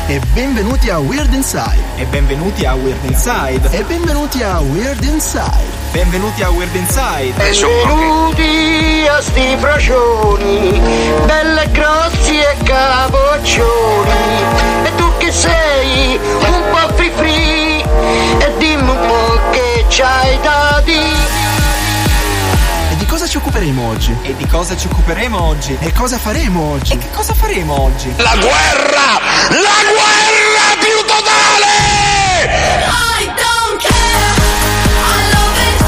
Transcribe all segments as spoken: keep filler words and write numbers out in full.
E benvenuti a Weird Inside. E benvenuti a Weird Inside. E benvenuti a Weird Inside. Benvenuti a Weird Inside. Benvenuti a sti frocioni, belle grossi e capoccioni. E tu che sei un po' free free, e dimmi un po' che c'hai da dire. E di cosa ci occuperemo oggi? E di cosa ci occuperemo oggi? E cosa faremo oggi? E che cosa faremo oggi? La guerra! La guerra più totale! I don't care, I love it,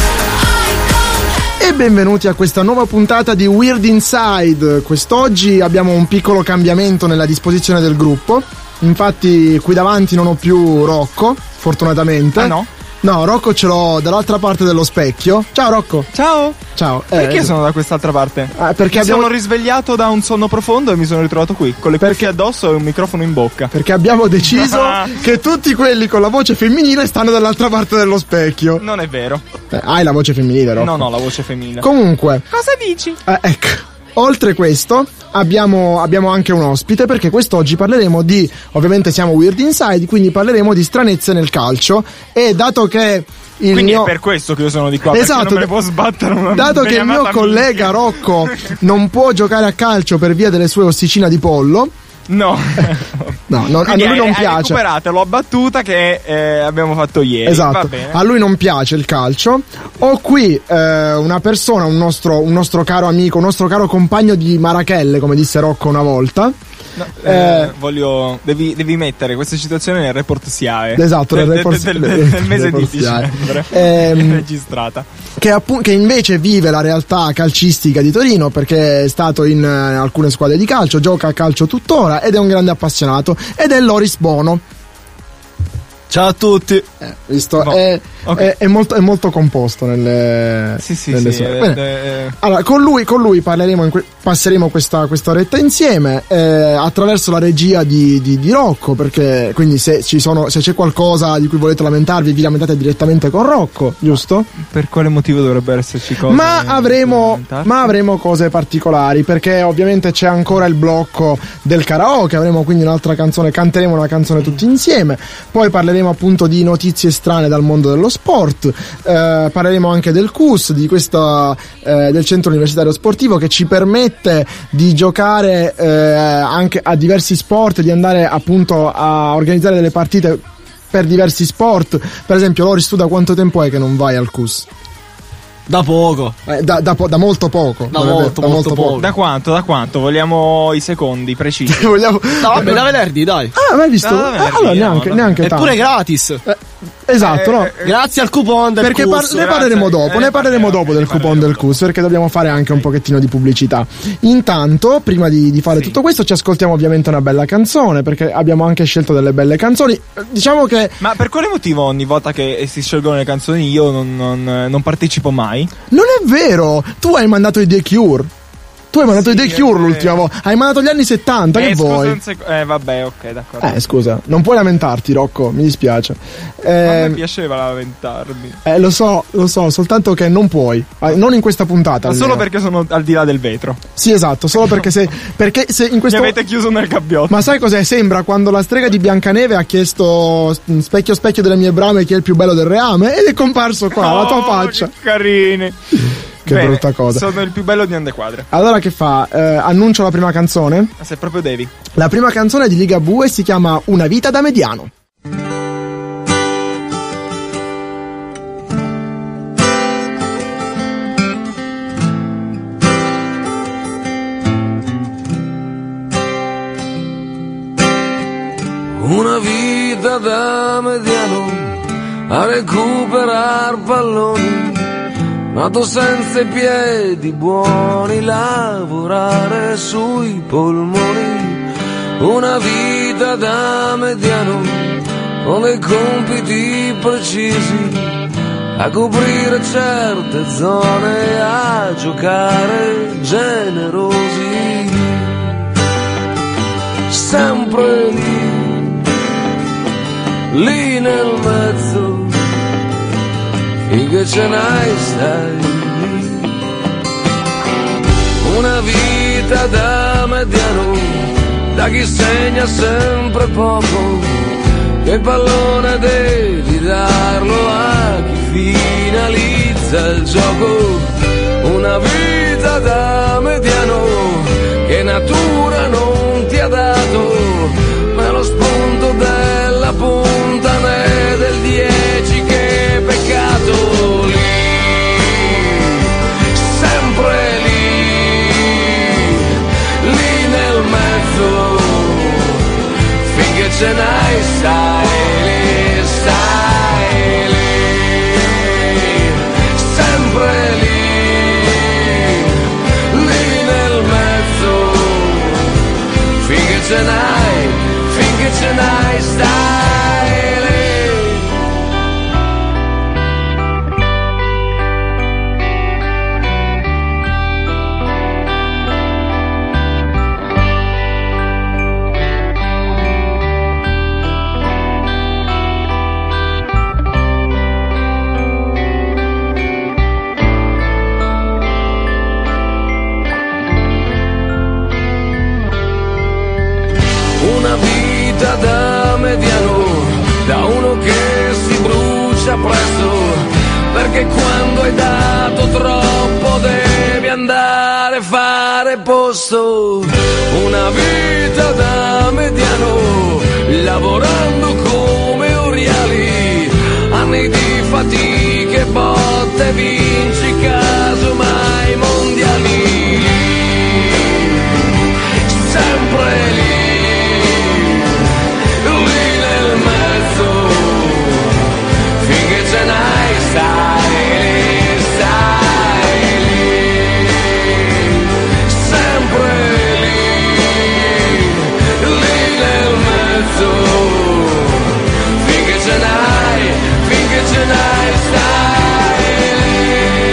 I don't care. E benvenuti a questa nuova puntata di Weird Inside. Quest'oggi abbiamo un piccolo cambiamento nella disposizione del gruppo. Infatti qui davanti non ho più Rocco, fortunatamente. Ah no? No, Rocco ce l'ho dall'altra parte dello specchio. Ciao Rocco. Ciao. Ciao. Perché eh, sono da quest'altra parte? Eh, perché mi abbiamo... sono risvegliato da un sonno profondo e mi sono ritrovato qui, con le cuffie addosso e un microfono in bocca. Perché abbiamo deciso che tutti quelli con la voce femminile stanno dall'altra parte dello specchio. Non è vero. Eh, hai la voce femminile, Rocco? No, no, la voce femminile. Comunque. Cosa dici? Eh, ecco. Oltre questo abbiamo, abbiamo anche un ospite, perché quest'oggi parleremo di, ovviamente siamo Weird Inside, quindi parleremo di stranezze nel calcio. E dato che il Quindi mio... è per questo che io sono di qua, esatto, perché non me ne può sbattere una dato che il mio beniamata collega minchia. Rocco non può giocare a calcio per via delle sue ossicine di pollo. No, no, non, a Quindi lui hai, non hai piace. recuperato la battuta che eh, abbiamo fatto ieri. Esatto, Va bene. a lui non piace il calcio. Ho qui eh, una persona, un nostro, un nostro caro amico, un nostro caro compagno di Marachelle, come disse Rocco una volta. No, eh, eh, voglio. Devi, devi mettere questa situazione nel report S I A E. Esatto, del, nel report, del, del, del, del mese di dicembre. Ehm, registrata. Che, appunto, che invece vive la realtà calcistica di Torino, perché è stato in uh, alcune squadre di calcio, gioca a calcio tuttora ed è un grande appassionato. Ed è Loris Bono. Ciao a tutti. Eh, visto, no. è, Okay. è, è, molto, è molto composto nelle, sì, sì, nelle sì, sue. eh, eh. Allora, con lui, con lui parleremo in que- passeremo questa, questa oretta insieme eh, attraverso la regia di, di, di Rocco, perché quindi se, ci sono, se c'è qualcosa di cui volete lamentarvi, vi lamentate direttamente con Rocco, giusto? Per quale motivo dovrebbero esserci cose? Ma avremo, ma avremo cose particolari, perché ovviamente c'è ancora il blocco del karaoke, avremo quindi un'altra canzone, canteremo una canzone tutti insieme, poi parleremo appunto di notizie strane dal mondo dello sport, eh, parleremo anche del C U S, di questa, eh, del centro universitario sportivo, che ci permette di giocare eh, anche a diversi sport, di andare appunto a organizzare delle partite per diversi sport. Per esempio, Loris, tu da quanto tempo è che non vai al C U S? Da poco. Eh, da, da, po- da molto poco. Da molto, da molto poco. Da quanto? Da quanto? Vogliamo i secondi precisi. Vogliamo... No, vabbè, da venerdì, dai. Ah, ma hai visto? Da venerdì, Ah, allora no, neanche, no. neanche È tanto. pure gratis. Eh, esatto, Eh, no? eh, Grazie al coupon del Perché C U par- S. ne parleremo grazie. dopo, Eh, ne parleremo parliamo, dopo del ne coupon parleremo del C U S, perché dobbiamo fare anche un pochettino di pubblicità. Intanto, prima di, di fare Sì. tutto questo, ci ascoltiamo ovviamente una bella canzone, perché abbiamo anche scelto delle belle canzoni. Eh, Diciamo che Ma per quale motivo ogni volta che si scelgono le canzoni io non, non, non partecipo mai? non è vero, tu hai mandato i The Cure. Tu hai mandato Sì, i The è Cure vero. l'ultima volta. Hai mandato gli anni settanta, che eh, scusa vuoi? un sec- eh, vabbè, ok, d'accordo. Eh, scusa, non puoi lamentarti, Rocco, mi dispiace. A me Eh, piaceva lamentarmi. eh, lo so, lo so, soltanto che non puoi. Eh, Non in questa puntata. Ma solo almeno. perché sono al di là del vetro. Sì, esatto, solo perché se. Perché se in Mi questo. avete chiuso nel gabbiotto. Ma sai cos'è? Sembra quando la strega di Biancaneve ha chiesto "Mm, specchio specchio delle mie brame chi è il più bello del reame ed è comparso qua, la tua Oh, faccia. Che carini. Che Bene, brutta cosa. Sono il più bello di Andequadre. Allora che fa? Eh, annuncio la prima canzone. Ma se proprio devi. La prima canzone è di Ligabue, si chiama Una vita da mediano. Una vita da mediano a recuperar palloni, nato senza i piedi buoni, lavorare sui polmoni. Una vita da mediano con dei compiti precisi, a coprire certe zone, a giocare generosi. Sempre lì, lì nel mezzo, finché ce n'hai stai lì. Una vita da mediano da chi segna sempre poco, che il pallone devi darlo a chi finalizza il gioco. Una vita da mediano che natura non ti ha dato, ma lo spunto della punta né del dieci che peccato. Lì, sempre lì, lì nel mezzo, finché ce n'hai stai lì, stai lì, sempre lì. Finché ce n'hai, finché ce n'hai, stai lì. Una vita da mediano, da uno che si brucia presto, perché quando hai dato troppo devi andare a fare posto. Una vita da mediano, lavorando come oriali, anni di fatiche, botte, vinci casomai mondiali. Sempre lì, ce n'hai, stai lì, stai lì, sempre lì, lì nel mezzo, finché ce n'hai, finché ce n'hai, stai lì.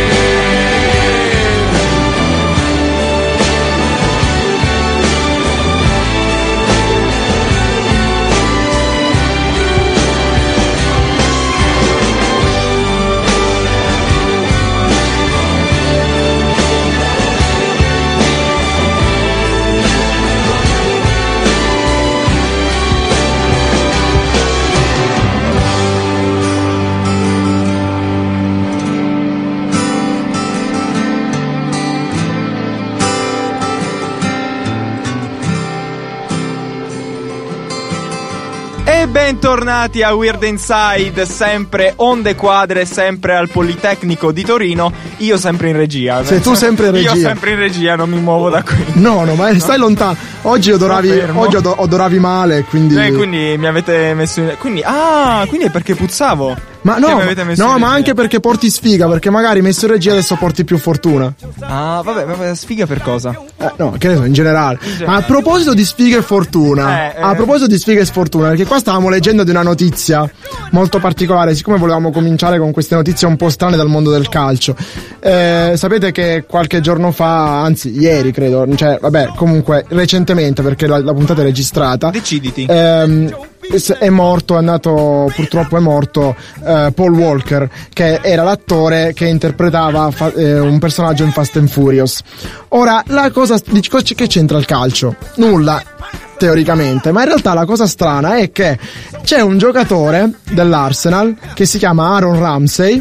Bentornati a Weird Inside, sempre onde quadre, sempre al Politecnico di Torino. Io sempre in regia. Sei tu sempre in regia. Io sempre in regia, non mi muovo da qui. No, no, ma no? Stai lontano. Oggi odoravi, oggi od- odoravi male, quindi... Eh, quindi mi avete messo in... Quindi, ah, quindi è perché puzzavo. Ma no, no, ma anche perché porti sfiga, perché magari messo in regia adesso porti più fortuna. Ah, vabbè, vabbè, sfiga per cosa? Eh, no, che ne so, in generale. in generale. Ma a proposito di sfiga e fortuna, eh, eh. a proposito di sfiga e sfortuna, perché qua stavamo leggendo di una notizia molto particolare, siccome volevamo cominciare con queste notizie un po' strane dal mondo del calcio. Eh, sapete che qualche giorno fa, anzi ieri credo, cioè vabbè, comunque recentemente, perché la, la puntata è registrata. Deciditi. Ehm, è morto, è andato, purtroppo è morto uh, Paul Walker, che era l'attore che interpretava fa, eh, un personaggio in Fast and Furious. Ora, la cosa, che c'entra il calcio? Nulla, teoricamente, ma in realtà la cosa strana è che c'è un giocatore dell'Arsenal che si chiama Aaron Ramsey,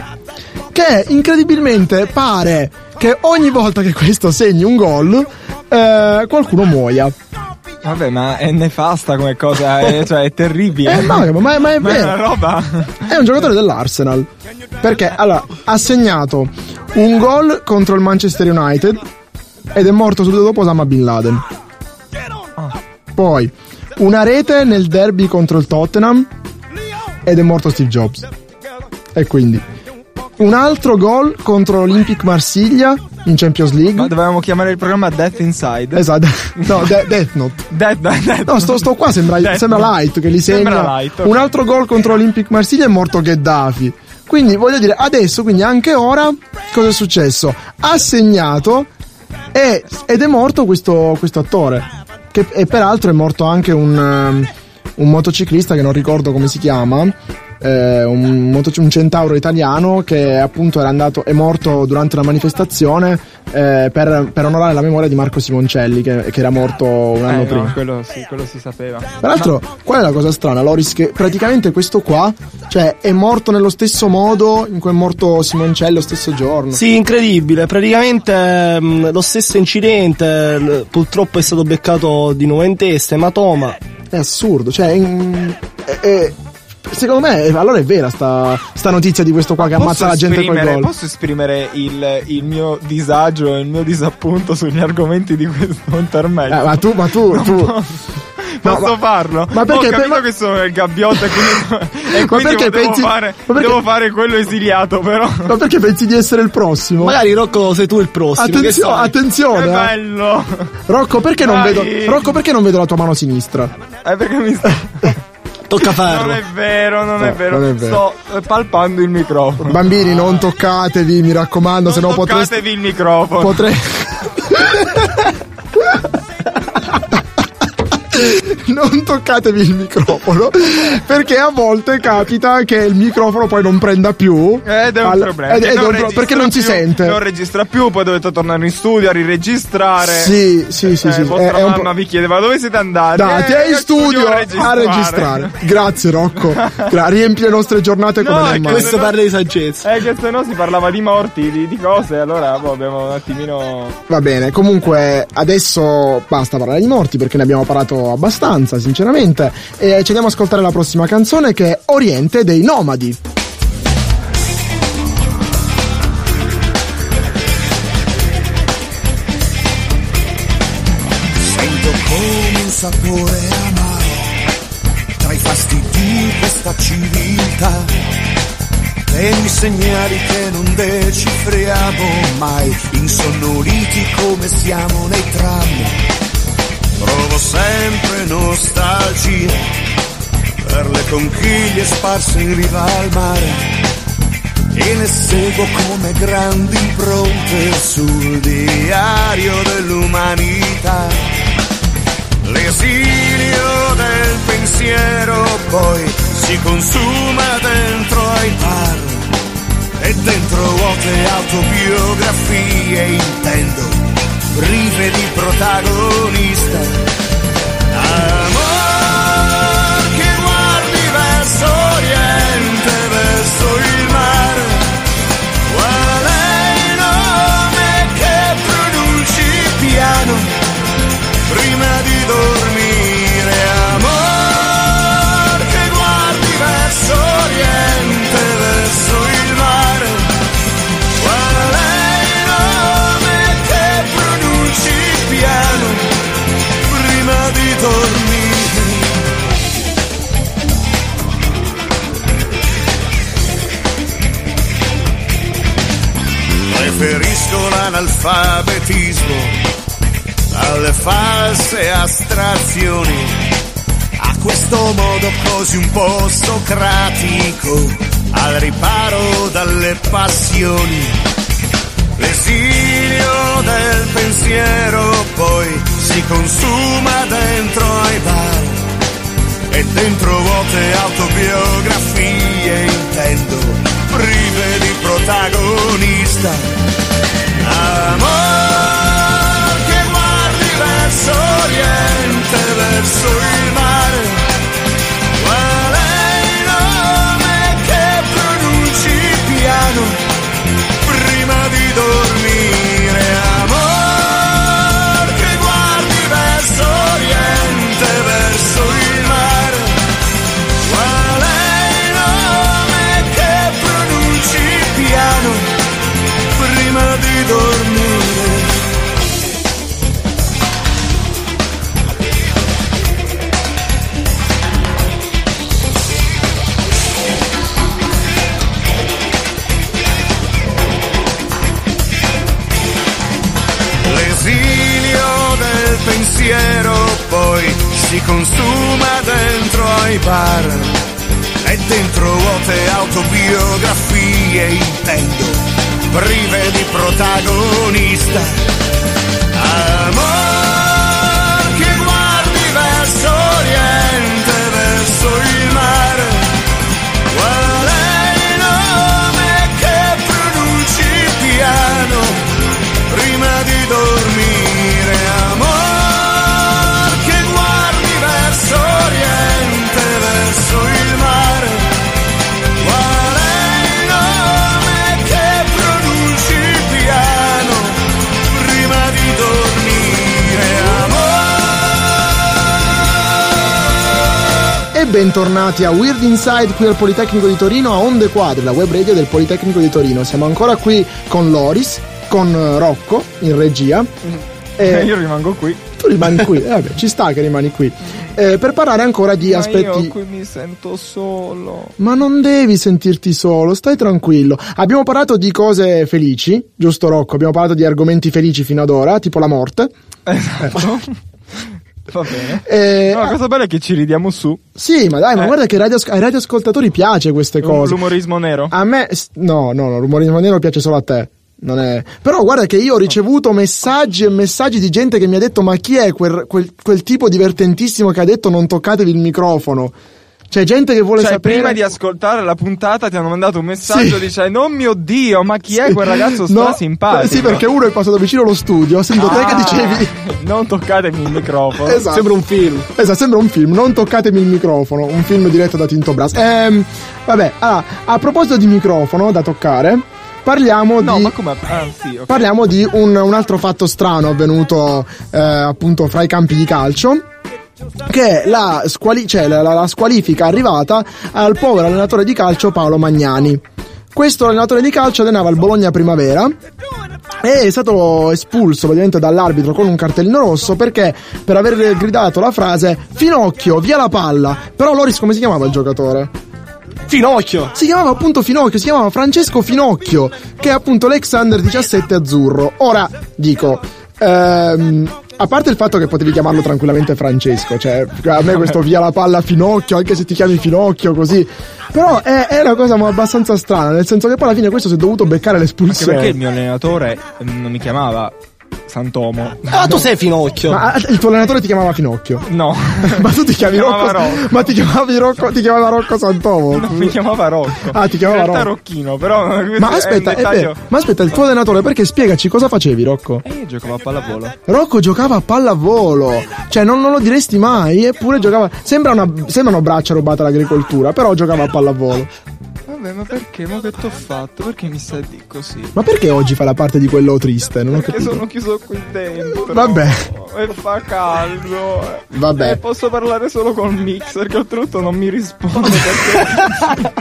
che incredibilmente pare che ogni volta che questo segni un gol eh, qualcuno muoia. Vabbè, ma è nefasta come cosa, è, cioè è terribile. Eh, ma, ma, ma è ma vero. È una roba. È un giocatore dell'Arsenal. Perché allora ha segnato un gol contro il Manchester United ed è morto subito dopo Osama Bin Laden. Ah. Poi una rete nel derby contro il Tottenham ed è morto Steve Jobs. E quindi un altro gol contro l'Olympique Marsiglia in Champions League. Ma dovevamo chiamare il programma Death Inside. Esatto. No, de- Death Note. Death, death. No, sto, sto qua sembra, Death sembra Light che li segna. Light, okay. Un altro gol contro l'Olympique Marsiglia è morto Gheddafi. Quindi voglio dire, adesso, quindi anche ora, cosa è successo? Ha segnato e, ed è morto questo, questo attore. Che, e peraltro è morto anche un, um, un motociclista che non ricordo come si chiama. eh, un, moto, un centauro italiano che appunto era andato, è morto durante una manifestazione eh, per, per onorare la memoria di Marco Simoncelli che, che era morto un anno eh, prima. No, quello, sì, quello si sapeva. Tra l'altro, Ma... qual è la cosa strana, Loris? Che praticamente questo qua, cioè, è morto nello stesso modo in cui è morto Simoncelli lo stesso giorno. Sì, incredibile. Praticamente mh, lo stesso incidente, l- purtroppo è stato beccato di nuovo in testa, ematoma. È assurdo, cioè, in, è, è, secondo me, allora è vera sta, sta notizia di questo qua che posso ammazza la gente col gol. Posso esprimere il, il mio disagio e il mio disappunto sugli argomenti di questo intermedio? Eh, ma tu, ma tu, non tu. Posso. Posso no, ma, farlo? Ma perché? Ho capito ma... che sono il gabbiotto e quindi, e quindi perché devo, pensi, fare, perché... devo fare quello esiliato, però. Ma perché pensi di essere il prossimo? Magari Rocco sei tu il prossimo. Attenzio- attenzione! Che bello! Rocco, perché non vedo Rocco, perché non vedo la tua mano sinistra? Eh, perché mi sta... Tocca farlo. Non è vero, non, no, è vero. non è vero. Sto palpando il microfono. Bambini, non toccatevi, mi raccomando, non se no potreste. Toccatevi il microfono. Potrei. Non toccatevi il microfono, perché a volte capita che il microfono poi non prenda più. Ed è un al... problema. Ed, ed non un pro... perché non più, si sente. Non registra più, poi dovete tornare in studio a riregistrare. Sì, sì, sì. Eh, sì vostra è, è mamma po'... vi chiedeva dove siete andati. Dati eh, in studio a registrare. a registrare. Grazie Rocco. Gra- riempi le nostre giornate come no, nel mare. Questo parla di saggezza. Eh, che se no si parlava di morti, di, di cose, allora boh, abbiamo un attimino. Va bene, comunque adesso basta parlare di morti perché ne abbiamo parlato abbastanza, sinceramente. E ci andiamo a ascoltare la prossima canzone che è Oriente dei Nomadi. Sento come un sapore amaro tra i fasti di questa civiltà, temi segnali che non decifriamo mai, insonnoliti come siamo nei tram. Provo sempre nostalgia per le conchiglie sparse in riva al mare e ne seguo come grandi impronte sul diario dell'umanità. L'esilio del pensiero poi si consuma dentro ai bar e dentro vuote autobiografie intendo prive di protagonista. Amor che guardi verso oriente, verso il mare, qual è il nome che pronunci piano prima di dormire? Amor che guardi verso oriente, verso il mare, qual è il nome che pronunci piano prima di dormire? Preferisco l'analfabetismo alle false astrazioni, a questo modo così un po' socratico, al riparo dalle passioni. L'esilio del pensiero poi si consuma dentro ai bar e dentro vuote autobiografie intendo prive di protagonista. Amor che guardi verso oriente, verso il mare, qual è il nome che pronunci piano prima di dormire? Amor che guardi verso oriente, verso il mare, qual è il nome che pronunci piano prima di dormire? L'esilio del pensiero poi si consuma dentro ai bar e dentro vuote autobiografie intendo prive di protagonista. Amor che guardi verso oriente, verso il mare, qual bentornati a Weird Inside qui al Politecnico di Torino, a Onde Quadre, la web radio del Politecnico di Torino. Siamo ancora qui con Loris, con Rocco in regia. Mm. E io rimango qui. Tu rimani qui, eh, vabbè, ci sta che rimani qui. Eh, per parlare ancora di Ma aspetti. Io qui mi sento solo. Ma non devi sentirti solo, stai tranquillo. Abbiamo parlato di cose felici, giusto Rocco? Abbiamo parlato di argomenti felici fino ad ora, tipo la morte. Esatto. Va bene. Eh, no, la cosa bella è che ci ridiamo su. Sì, ma dai, ma Eh. guarda che ai radio, ai radioascoltatori piace queste cose. L'umorismo nero. A me, no, no, no, l'umorismo nero piace solo a te. Non è. Però guarda che io ho ricevuto messaggi e messaggi di gente che mi ha detto: ma chi è quel, quel, quel tipo divertentissimo che ha detto non toccatevi il microfono? C'è gente che vuole Cioè, sapere. prima di ascoltare la puntata ti hanno mandato un messaggio Sì. dicendo: oh mio Dio, ma chi è quel ragazzo No, stra simpatico? Sì, perché uno è passato vicino allo studio, ho sentito te che Ah, dicevi. non toccatemi il microfono. Esatto. Sembra un film. Esatto, sembra un film, non toccatemi il microfono, un film diretto da Tinto Brass. Ehm, vabbè, allora, a proposito di microfono da toccare, parliamo No, di. ma come? Ah, sì, ok. Parliamo di un, un altro fatto strano avvenuto eh, appunto fra i campi di calcio, che è la, squali- cioè, la, la, la squalifica arrivata al povero allenatore di calcio Paolo Magnani. Questo allenatore di calcio allenava il Bologna Primavera e è stato espulso praticamente dall'arbitro con un cartellino rosso perché per aver gridato la frase Finocchio, via la palla. Però Loris, come si chiamava il giocatore? Finocchio! Si chiamava appunto Finocchio, si chiamava Francesco Finocchio, che è appunto l'ex under diciassette azzurro. Ora, dico, ehm, a parte il fatto che potevi chiamarlo tranquillamente Francesco, cioè a me questo via la palla Finocchio, anche se ti chiami Finocchio così, però è, è una cosa abbastanza strana, nel senso che poi alla fine questo si è dovuto beccare Anche l'espulsione. perché il mio allenatore mm, non mi chiamava Santomo. Ah, tu sei Finocchio! Ma il tuo allenatore ti chiamava Finocchio? No. Ma tu ti chiami Mi chiamava Rocco, Rocco. ma ti chiamavi Rocco, ti chiamava Rocco Santomo? No, mi chiamava Rocco. Ah, ti chiamava In realtà Rocco. Rocchino, però questo Ma è un aspetta, è dettaglio. vero, ma aspetta, il tuo allenatore, perché spiegaci cosa facevi, Rocco? E io giocavo a pallavolo. Rocco giocava a pallavolo, cioè non, non lo diresti mai, eppure giocava. Sembra una, sembra una braccia rubata all'agricoltura, però giocava a pallavolo. Vabbè, ma perché? Ma che t'ho fatto? Perché mi stai di così? Ma perché oggi fa la parte di quello triste? Non ho Perché capito. sono chiuso qui dentro. Vabbè. E fa caldo. Vabbè. E posso parlare solo col mixer, che oltretutto non mi risponde perché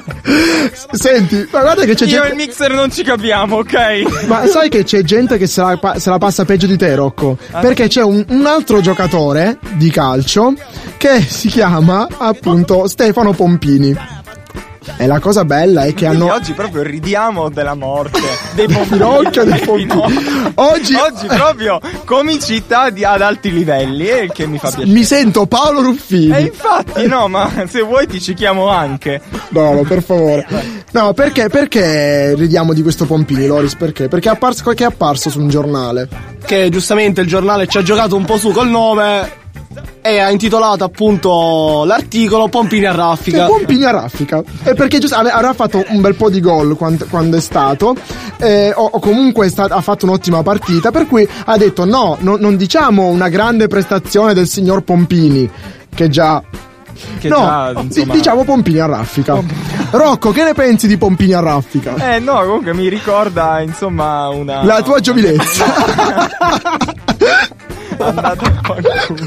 Senti, ma guarda che c'è io e il gente. mixer non ci capiamo, ok? Ma sai che c'è gente che se la, pa- se la passa peggio di te, Rocco? Perché c'è un, un altro giocatore di calcio che si chiama appunto Stefano Pompini. E la cosa bella è che Quindi hanno. oggi proprio ridiamo della morte, dei pompini, Finocchio, dei dei pompini. Finocchio. Oggi- oggi proprio comicità di, ad alti livelli, è il che mi fa piacere. Mi sento Paolo Ruffini. E infatti no, ma se vuoi ti ci chiamo anche. No, no, per favore. No, perché, perché ridiamo di questo Pompini, Loris? Perché? Perché è apparso, che è apparso su un giornale. Che giustamente il giornale ci ha giocato un po' su col nome e ha intitolato appunto l'articolo Pompini a Che raffica. Pompini a raffica. E perché giusto, ave- avrà fatto un bel po' di gol quando, quando è stato, eh, o, o comunque è sta- ha fatto un'ottima partita, per cui ha detto no, no, non diciamo una grande prestazione del signor Pompini, che già. Che no, già, di- insomma... diciamo Pompini a raffica. Rocco, che ne pensi di Pompini a raffica? Eh no, comunque mi ricorda insomma una... La tua giovinezza. Andate a qualcuno.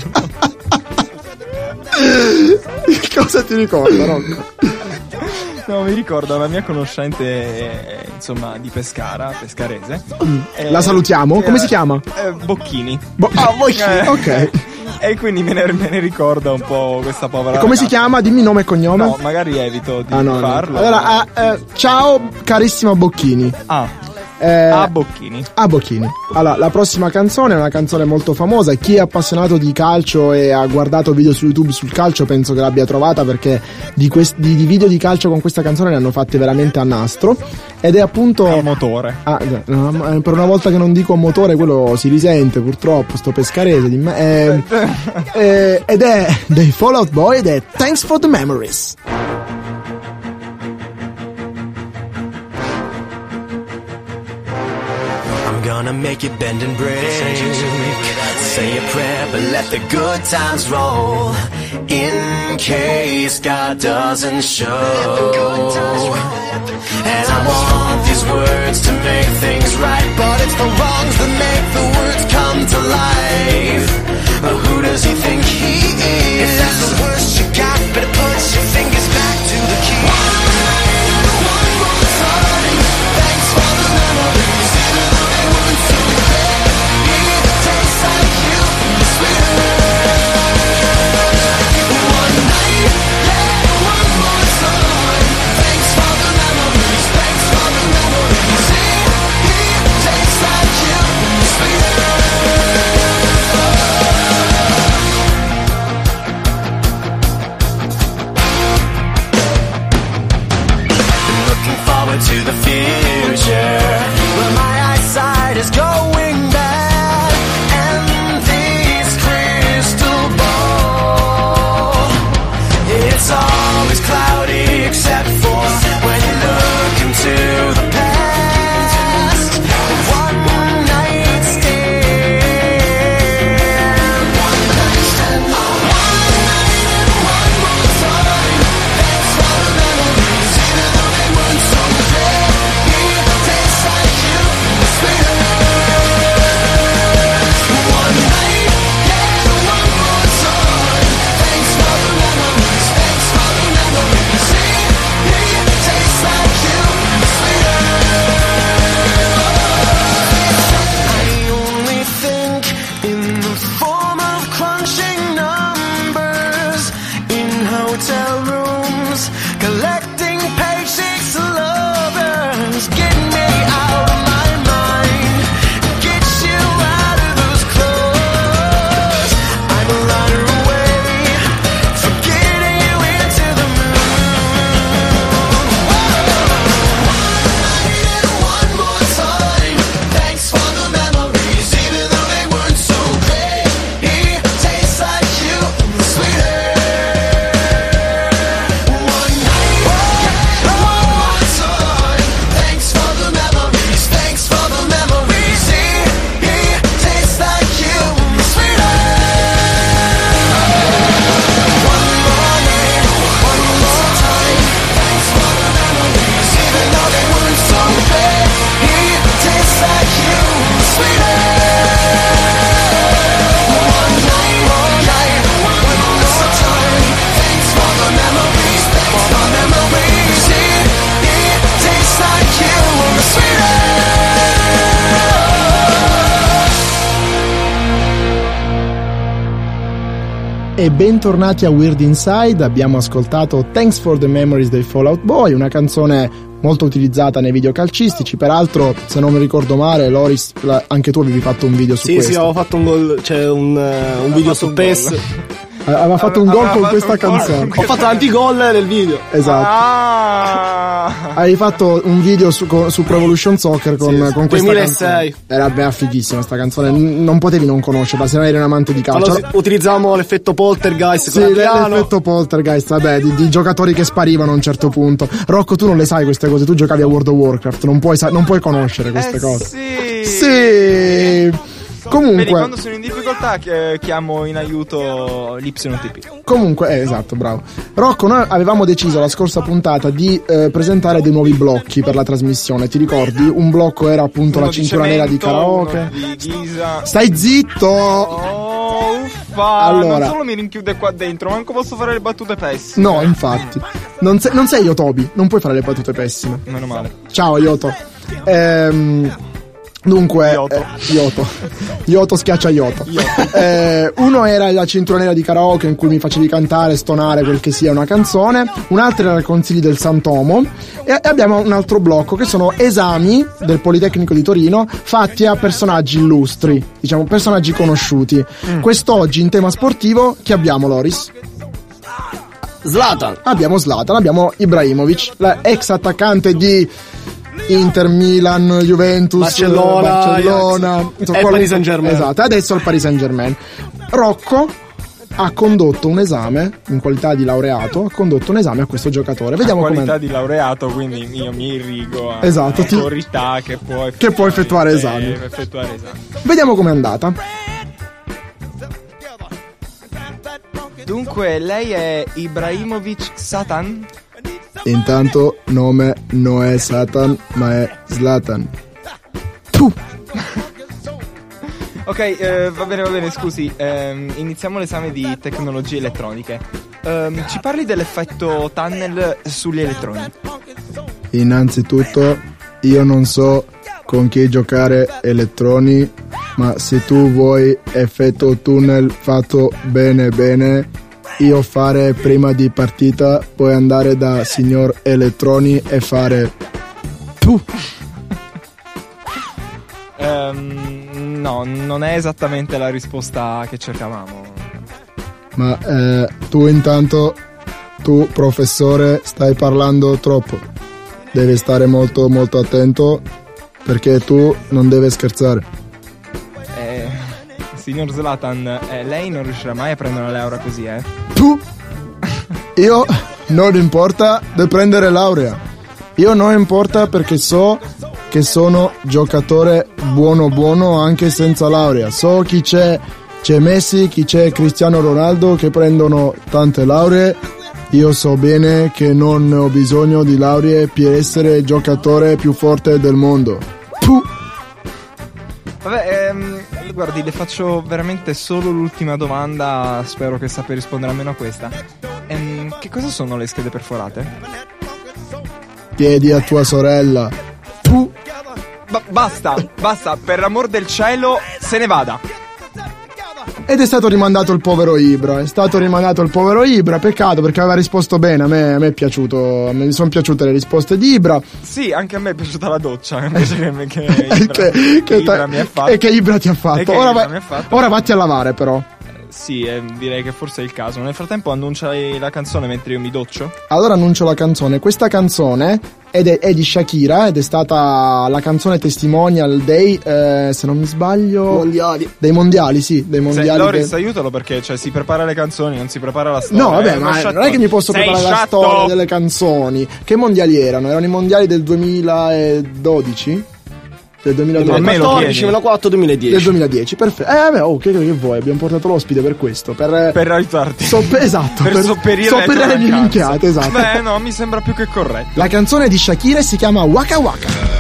Cosa ti ricorda, Rocco? No, mi ricorda una mia conoscente, eh, insomma, di Pescara, pescarese. Eh, La salutiamo? Come eh, si chiama? eh, Bocchini. Bo- ah, Bocchini, Eh, ok. E quindi me ne, me ne ricorda un po' questa povera E come si ragazza. chiama? Dimmi nome e cognome. No, magari evito di Ah, no, no. farlo. Allora, ah, eh, ciao carissima Bocchini. Ah, Eh, a Bocchini. a Bocchini. Allora, la prossima canzone è una canzone molto famosa. Chi è appassionato di calcio e ha guardato video su YouTube sul calcio penso che l'abbia trovata, perché di, quest- di, di video di calcio con questa canzone ne hanno fatti veramente a nastro. Ed è appunto. È un motore. Ah, no, ma per una volta che non dico motore, quello si risente purtroppo, sto pescarese di me. Eh, eh, ed è dei Fall Out Boy ed è Thanks for the Memories. I'm gonna make you bend and break. Say a prayer, but let the good times roll. In case God doesn't show. And I want these words to make things right, but it's the wrongs that make the words come to life. But who does he think he is? If that's the worst you got, better put your E bentornati a Weird Inside. Abbiamo ascoltato Thanks for the Memories dei Fall Out Boy, una canzone molto utilizzata nei video calcistici. Peraltro, se non mi ricordo male, Loris, anche tu avevi fatto un video su sì, questo. Sì, sì, avevo fatto un gol, cioè un, uh, un video su P E S. Aveva fatto un gol con questa canzone. Ho fatto tanti gol nel video. Esatto. Ah. Hai fatto un video su, su Pro Evolution Soccer con, sì, con questa duemilasei. Canzone. Era beh, fighissima sta canzone. Non potevi non conoscerla se non eri un amante di calcio. Allora, utilizzavamo l'effetto poltergeist. Sì, l'effetto poltergeist, vabbè, di, di giocatori che sparivano a un certo punto. Rocco, tu non le sai queste cose. Tu giocavi a World of Warcraft. Non puoi, non puoi conoscere queste eh, cose. Sì. Sì. Comunque, vedi, quando sono in difficoltà chiamo in aiuto l'Y T P. Comunque, eh, esatto, bravo. Rocco, noi avevamo deciso la scorsa puntata di eh, presentare dei nuovi blocchi per la trasmissione. Ti ricordi? Un blocco era appunto uno la cintura cemento, nera di karaoke. Di Ghisa. Stai zitto! Oh, uffa! Allora, non solo mi rinchiude qua dentro, manco posso fare le battute pessime. No, infatti. Non sei, non sei Yotobi, non puoi fare le battute pessime. Meno male. Ciao, Yoto. Ehm. Dunque, Yoto. Eh, Yoto. Yoto schiaccia Yoto. Yoto. Eh, uno era la cintura nera di karaoke in cui mi facevi cantare, stonare, quel che sia una canzone. Un altro era i consigli del Santomo. E abbiamo un altro blocco che sono esami del Politecnico di Torino fatti a personaggi illustri, diciamo personaggi conosciuti. Mm. Quest'oggi in tema sportivo chi abbiamo, Loris? Zlatan. Abbiamo Zlatan, abbiamo Ibrahimovic, ex attaccante di Inter, Milan, Juventus, Barcellona, Barcellona e il Paris Saint-Germain. Esatto, adesso al Paris Saint-Germain. Rocco ha condotto un esame in qualità di laureato, ha condotto un esame a questo giocatore. Vediamo in qualità com'è. di laureato, quindi io mi irrigo a esatto, autorità ti... che può effettuare, che può effettuare esami. effettuare esami. Vediamo com'è andata. Dunque, lei è Ibrahimovic Satan? Intanto nome non è Satan, ma è Zlatan. Tu. Ok, eh, va bene, va bene, scusi. Eh, iniziamo l'esame di tecnologie elettroniche. Eh, ci parli dell'effetto tunnel sugli elettroni? Innanzitutto, io non so con chi giocare elettroni, ma se tu vuoi effetto tunnel fatto bene bene, io fare prima di partita, puoi andare da signor Elettroni e fare tu. Um, no, non è esattamente la risposta che cercavamo. Ma eh, tu intanto, tu professore, stai parlando troppo. Devi stare molto molto attento perché tu non devi scherzare. Signor Zlatan, eh, lei non riuscirà mai a prendere una laurea così, eh? Tu? Io non importa di prendere laurea. Io non importa perché so che sono giocatore buono buono anche senza laurea. So chi c'è, c'è Messi, chi c'è Cristiano Ronaldo che prendono tante lauree. Io so bene che non ho bisogno di lauree per essere il giocatore più forte del mondo. Tu? Vabbè, ehm, guardi, le faccio veramente solo l'ultima domanda, spero che sappia rispondere almeno a questa. Ehm, che cosa sono le schede perforate? Chiedi a tua sorella. Tu? Ba- basta, basta, per l'amor del cielo, se ne vada. Ed è stato rimandato il povero Ibra, è stato rimandato il povero Ibra, peccato perché aveva risposto bene, a me, a me è piaciuto, mi sono piaciute le risposte di Ibra. Sì, anche a me è piaciuta la doccia, invece che, che Ibra, che, che Ibra ta- mi ha fatto. E che Ibra ti ha fatto. Ora, va- mi ha fatto. ora vatti a lavare però. Sì, eh, direi che forse è il caso. Nel frattempo annunciai la canzone mentre io mi doccio. Allora annuncio la canzone. Questa canzone ed è, è di Shakira ed è stata la canzone testimonial dei, eh, se non mi sbaglio, mondiali. Dei mondiali, sì, dei mondiali. Se, Loris, de... aiutalo perché cioè si prepara le canzoni, non si prepara la storia. No, vabbè, eh, ma non non è che mi posso Sei preparare la sciatto. storia delle canzoni. Che mondiali erano? Erano i mondiali del duemiladodici? Del duemiladodici? duemilaquattordici, duemilaquattro, duemiladieci. Del duemiladieci, perfetto. Eh vabbè, oh, che, che vuoi? Abbiamo portato l'ospite per questo. Per, per aiutarti. Soppe- esatto. per, per sopperire, sopperire le mie minchiate, esatto. Beh, no, mi sembra più che corretto. La canzone di Shakira si chiama Waka Waka.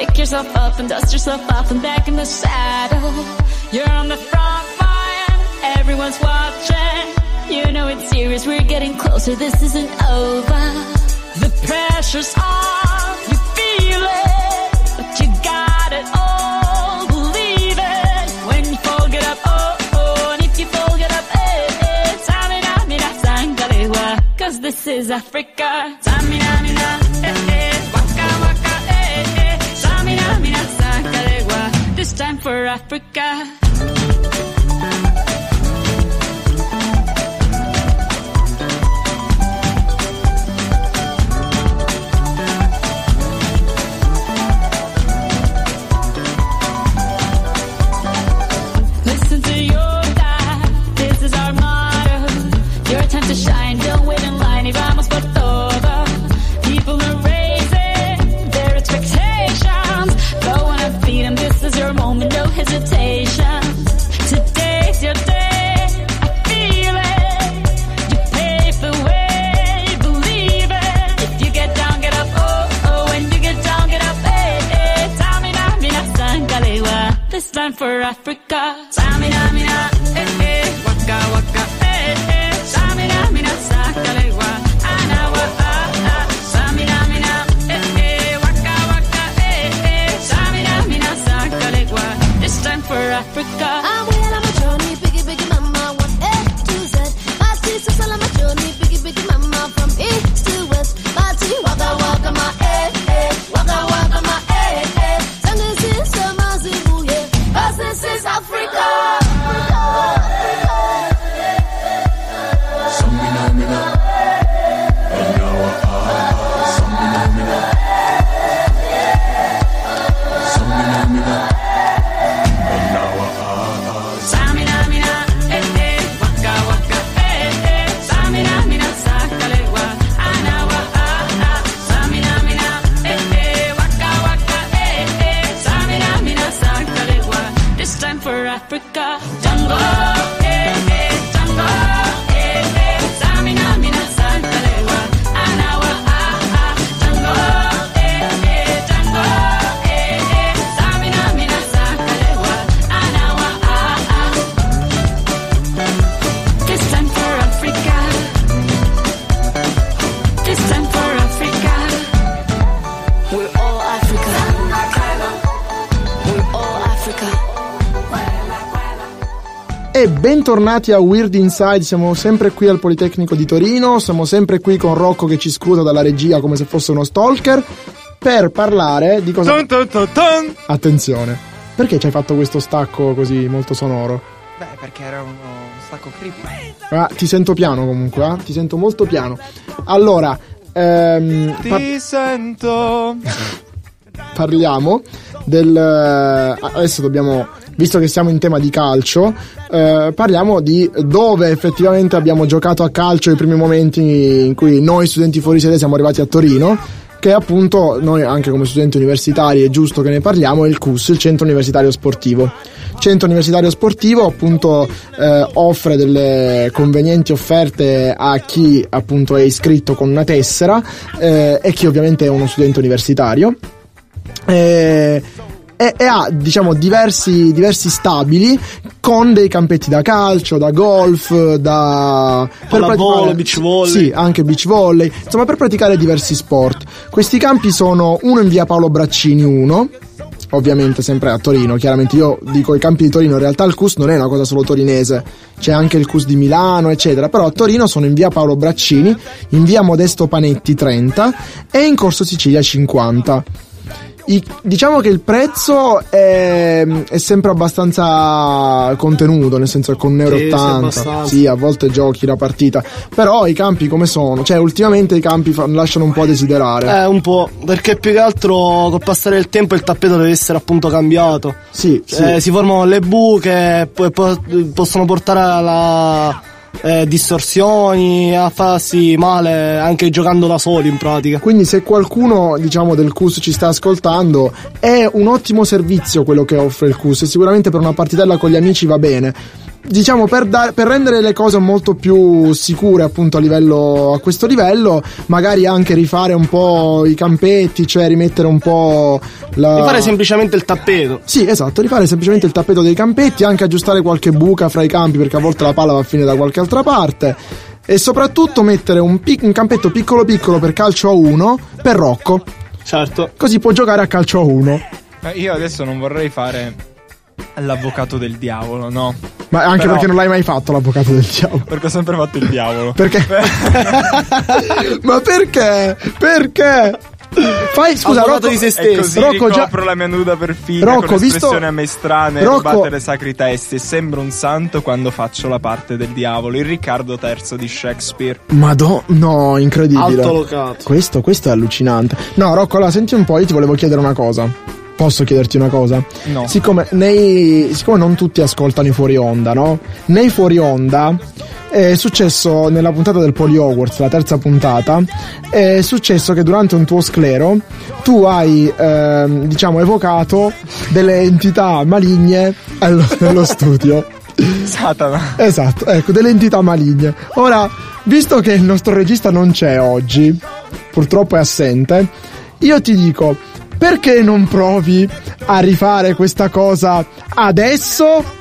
Pick yourself up and dust yourself off and back in the saddle. You're on the front line, everyone's watching. You know it's serious, we're getting closer, this isn't over. The pressure's on, you feel it, but you got it all, believe it. When you fall, get up, oh, oh, and if you fall, get up, eh, eh. Samina, mina, sangalewa, cause this is Africa. Samina, mina, eh, eh, waka, waka, eh, eh. Samina, mina, sangalewa, this time for Africa. To shine, don't wait in line, y vamos por todo. People are raising their expectations. Go on and feed them, this is your moment, no hesitation. Today's your day, I feel it. You pave the way, believe it. If you get down, get up, oh, oh. When you get down, get up, eh, eh. Tamina, mina, sangalewa, this time for Africa. Tamina, mina, eh, eh. Waka, waka, eh, eh. Samina, mina, sakalewa, anawa, ah, ah. Samina, mina, eh, eh. Waka, waka, eh, eh. Samina, mina, sakalewa, this time for Africa. I'm well on my journey, biggie, biggie mama, one A to Z. My sister's all on my journey, biggie, biggie mama, from east to west. My tea, waka, waka, my eh, eh. Waka, waka, my eh, eh. Sangue, sister, mazibu, yeah. 'Cause this is Africa. For Africa, Jungle, eh, eh, Jungle, eh, eh, Samina, mina, sangalewa, anawa, ah, ah, Jungle, eh, eh, Jungle, eh, eh, Samina, mina, sangalewa, anawa, ah, ah. This time for Africa, this time for Africa, we're all Africa, we're all Africa. E bentornati a Weird Inside, siamo sempre qui al Politecnico di Torino, siamo sempre qui con Rocco che ci scusa dalla regia come se fosse uno stalker, per parlare di cosa... Ton, ton, ton, ton. Attenzione, perché ci hai fatto questo stacco così molto sonoro? Beh, perché era uno stacco creepy. Ah, ti sento piano comunque, eh? Ti sento molto piano. Allora, ehm, Ti par- sento. parliamo del... Adesso dobbiamo... Visto che siamo in tema di calcio, eh, parliamo di dove effettivamente abbiamo giocato a calcio i primi momenti in cui noi studenti fuori sede siamo arrivati a Torino, che appunto noi anche come studenti universitari è giusto che ne parliamo, è il C U S, il Centro Universitario Sportivo. Centro Universitario Sportivo appunto eh, offre delle convenienti offerte a chi appunto è iscritto con una tessera eh, e chi ovviamente è uno studente universitario. Eh, E, e ha diciamo diversi, diversi stabili con dei campetti da calcio, da golf, da pallavolo, beach volley. Sì, anche beach volley, insomma per praticare diversi sport. Questi campi sono uno in via Paolo Braccini uno, ovviamente sempre a Torino. Chiaramente io dico i campi di Torino, in realtà il C U S non è una cosa solo torinese, c'è anche il C U S di Milano eccetera, però a Torino sono in via Paolo Braccini, in via Modesto Panetti trenta e in Corso Sicilia cinquanta. I, diciamo che il prezzo è, è sempre abbastanza contenuto, nel senso che con un euro e ottanta sì, a volte giochi la partita, però i campi come sono? Cioè ultimamente i campi fa, lasciano un po' a desiderare. Eh, un po', perché più che altro col passare del tempo il tappeto deve essere appunto cambiato. Sì, eh, sì. Si formano le buche, poi po- possono portare alla Eh, distorsioni, a farsi male anche giocando da soli in pratica. Quindi se qualcuno diciamo del C U S ci sta ascoltando, è un ottimo servizio quello che offre il C U S e sicuramente per una partitella con gli amici va bene. diciamo per, dar, per rendere le cose molto più sicure appunto a livello a questo livello, magari anche rifare un po' i campetti, cioè rimettere un po' la... rifare semplicemente il tappeto. Sì, esatto, rifare semplicemente il tappeto dei campetti, anche aggiustare qualche buca fra i campi, perché a volte la palla va a finire da qualche altra parte, e soprattutto mettere un, pic- un campetto piccolo piccolo per calcio a uno per Rocco. Certo. Così può giocare a calcio a uno. Ma io adesso non vorrei fare l'avvocato del diavolo, no? Ma anche Però... perché non l'hai mai fatto l'avvocato del diavolo. Perché ho sempre fatto il diavolo. Perché? Ma perché? Perché? Fai, scusa, Avvocato Rocco, di se E stesso. così Rocco, già- ricopro la mia nuda perfida Rocco, con visto- espressioni a me strane, Rocco- rubate sacri testi, e sembro un santo quando faccio la parte del diavolo, il Riccardo terzo di Shakespeare. Madò, no, incredibile. Altolocato. Questo, questo è allucinante. No, Rocco, allora senti un po', io ti volevo chiedere una cosa. Posso chiederti una cosa? No. Siccome, nei, siccome non tutti ascoltano i fuori onda, no? Nei fuori onda è successo nella puntata del Poly Hogwarts, la terza puntata, è successo che durante un tuo sclero tu hai, ehm, diciamo, evocato delle entità maligne allo- nello studio. Satana. Esatto, ecco, delle entità maligne. Ora, visto che il nostro regista non c'è oggi, purtroppo è assente, io ti dico, perché non provi a rifare questa cosa adesso?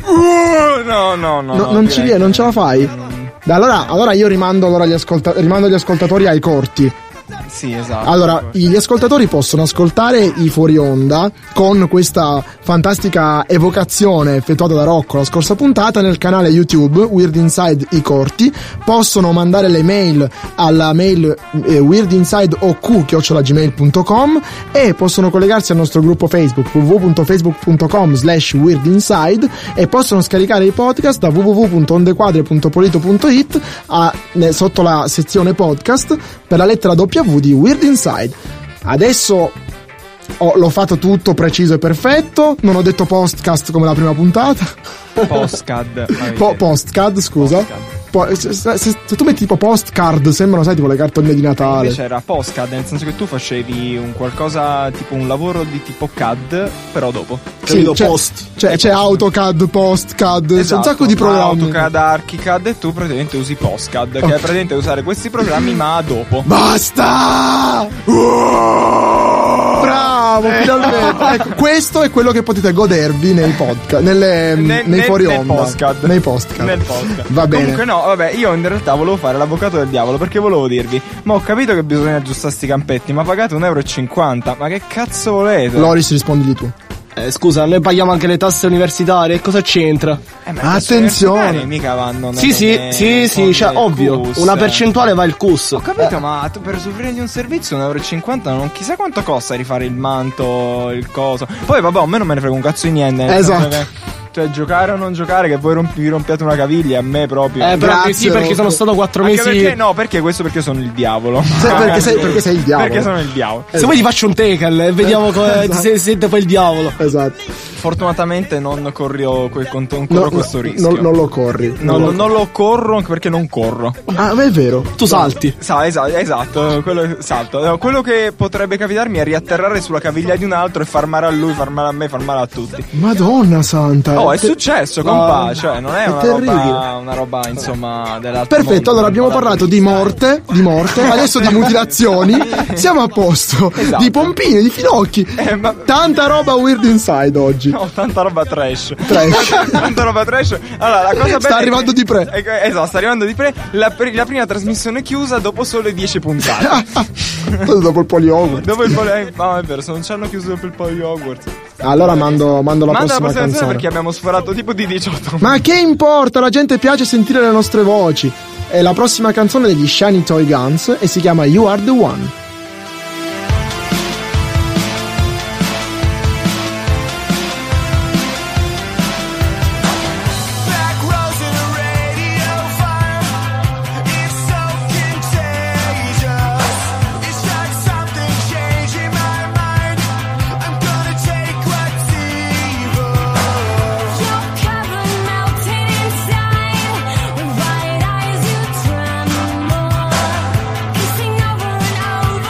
Uh, no, no, no. No, no, non ci direi viene, non che- ce la fai? Dai, allora, allora io rimando, allora gli, ascolta- rimando gli ascoltatori ai corti. Sì, esatto. Allora, gli ascoltatori possono ascoltare i fuori onda con questa fantastica evocazione effettuata da Rocco la scorsa puntata nel canale YouTube Weird Inside i Corti. Possono mandare le mail alla mail eh, weirdinsideok chiocciola gmail punto com e possono collegarsi al nostro gruppo Facebook w w w punto facebook punto com slash weirdinside e possono scaricare i podcast da w w w punto ondequadre punto polito punto it a, ne- sotto la sezione podcast per la lettera W di Weird Inside. Adesso ho, l'ho fatto tutto preciso e perfetto, non ho detto postcast come la prima puntata. Postcard. Po- postcard, scusa. Postcard. Po- se, se- se tu metti tipo postcard sembrano, sai, tipo le cartoline di Natale. Invece era postcard, nel senso che tu facevi un qualcosa tipo un lavoro di tipo C A D, però dopo. Sì, Capito? c'è, Post. c'è, c'è AutoCAD, PostCAD, c'è un sacco di programmi. AutoCAD, ArchiCAD, e tu praticamente usi PostCAD, che Ok. è praticamente usare questi programmi ma dopo. Basta! Bravo, Eh. finalmente. Ecco, questo è quello che potete godervi nei podcast, nelle, Nel- nei nel- fuori nel onda. postcard. Nei postcard. Nel podcast. Va bene. Comunque no, vabbè, io in realtà volevo fare l'avvocato del diavolo perché volevo dirvi, ma ho capito che bisogna aggiustare sti campetti, ma pagate un euro e cinquanta, ma che cazzo volete? Loris, rispondigli tu. Eh, scusa, noi paghiamo anche le tasse universitarie, cosa c'entra? Eh, ma le Attenzione. universitarie mica vanno Sì, sì, nelle- sì, sì, con cioè, il ovvio, C U S. una percentuale va il C U S. Ho capito, ma tu per usufruire di un servizio un euro e cinquanta non chissà quanto costa rifare il manto, il coso. Poi vabbè, a me non me ne frega un cazzo di niente. nel Esatto. senso che, cioè, giocare o non giocare, che voi rompi, vi rompiate una caviglia, a me proprio. Eh, però Grazie, sì, perché Rocco. sono stato quattro Anche mesi. perché no, perché questo perché sono il diavolo. Sì, perché sei- perché sei il diavolo. Perché sono il diavolo. Se vuoi ti faccio un tackle e vediamo come Esatto. se sente poi il diavolo. Esatto. Fortunatamente non corro, quel, non corro No, questo no, rischio. non, non lo corri. No, no, non lo corro anche perché non corro. Ah, ma è vero. Tu salti. Sa, esatto, esatto, quello, salto. No, quello che potrebbe capitarmi è riatterrare sulla caviglia di un altro e far male a lui, far male a me, far male a tutti. Madonna santa. Oh, è Te- successo, compà, cioè non è, è una terribile. roba, una roba, insomma, dell'altro Perfetto, mondo, allora abbiamo una roba parlato di morte, di morte, adesso di mutilazioni, siamo a posto, Esatto. di pompini, di finocchi, Eh, ma- tanta roba weird inside oggi. No, tanta roba trash. Trash. Tanta roba trash. Allora, la cosa bella Sta è che- arrivando di pre. Eh, Esatto, sta arrivando di pre. La, pri- la prima trasmissione chiusa dopo solo dieci puntate. Dopo il Poly Hogwarts. dopo il poli. eh, No, è vero, se non ci hanno chiuso dopo il Poly Hogwarts. Allora mando, mando la Manda la prossima prossima canzone canzone. perché abbiamo sforato tipo di diciotto. Ma che importa, la gente piace sentire le nostre voci. È la prossima canzone degli Shiny Toy Guns e si chiama You Are The One. Back rows in a radio fire. It's so contagious. It's like something changing my mind. I'm gonna take what's evil. Your cover melting inside. With wide eyes you tremble, kissing over and over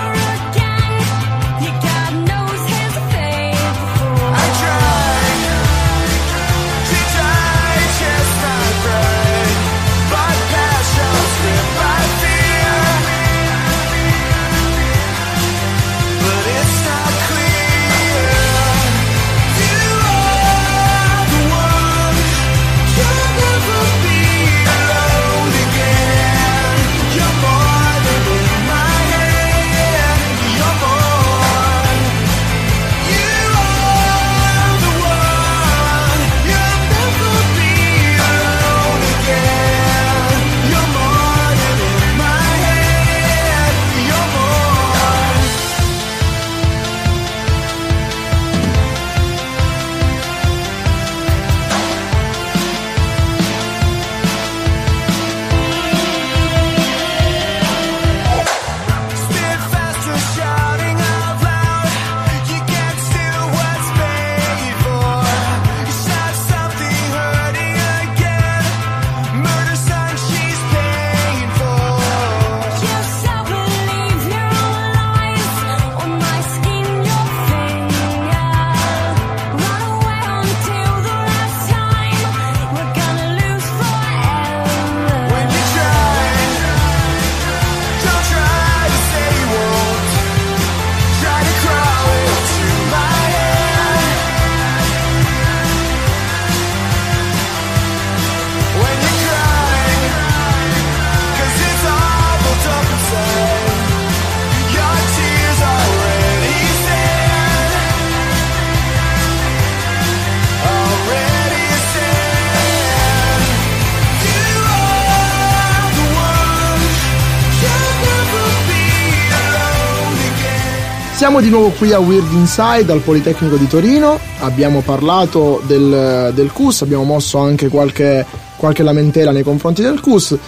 Siamo di nuovo qui a Weird Inside al Politecnico di Torino. Abbiamo parlato del, del C U S, abbiamo mosso anche qualche, qualche lamentela nei confronti del C U S.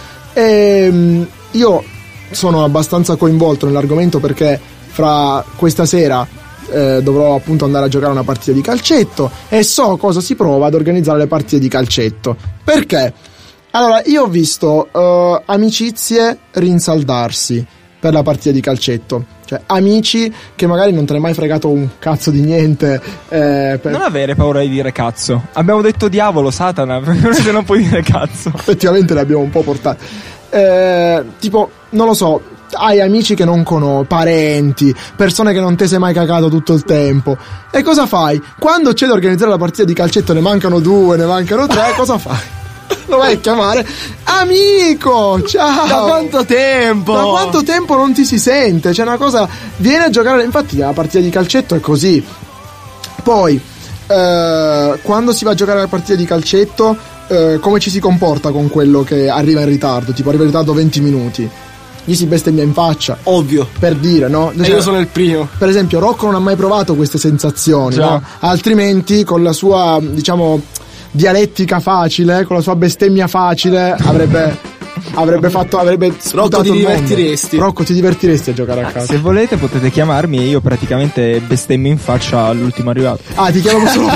E io sono abbastanza coinvolto nell'argomento perché fra questa sera eh, dovrò appunto andare a giocare una partita di calcetto e so cosa si prova ad organizzare le partite di calcetto. Perché? Allora, io ho visto uh, amicizie rinsaldarsi per la partita di calcetto. Cioè, amici che magari non te ne hai mai fregato un cazzo di niente. Eh, per... Non avere paura di dire cazzo. Abbiamo detto diavolo, Satana, perché non puoi dire cazzo. Effettivamente le abbiamo un po' portate. Eh, tipo, non lo so, hai amici che non conosci, parenti, persone che non te sei mai cagato tutto il tempo. E cosa fai? Quando c'è da organizzare la partita di calcetto, ne mancano due, ne mancano tre, cosa fai? Lo vai a chiamare amico, ciao. Da quanto tempo? Da quanto tempo non ti si sente? C'è una cosa, viene a giocare, infatti la partita di calcetto è così. Poi eh, quando si va a giocare la partita di calcetto, eh, come ci si comporta con quello che arriva in ritardo? Tipo arriva in ritardo venti minuti, gli si bestemmia in faccia, ovvio, per dire, no? E io sono il primo. Per esempio Rocco non ha mai provato queste sensazioni, no? Altrimenti con la sua, diciamo, dialettica facile, con la sua bestemmia facile, avrebbe avrebbe fatto avrebbe Rocco, ti divertiresti. Rocco, ti divertiresti a giocare a casa. Se volete potete chiamarmi e io praticamente bestemmio in faccia all'ultimo arrivato. Ah, ti chiamiamo solo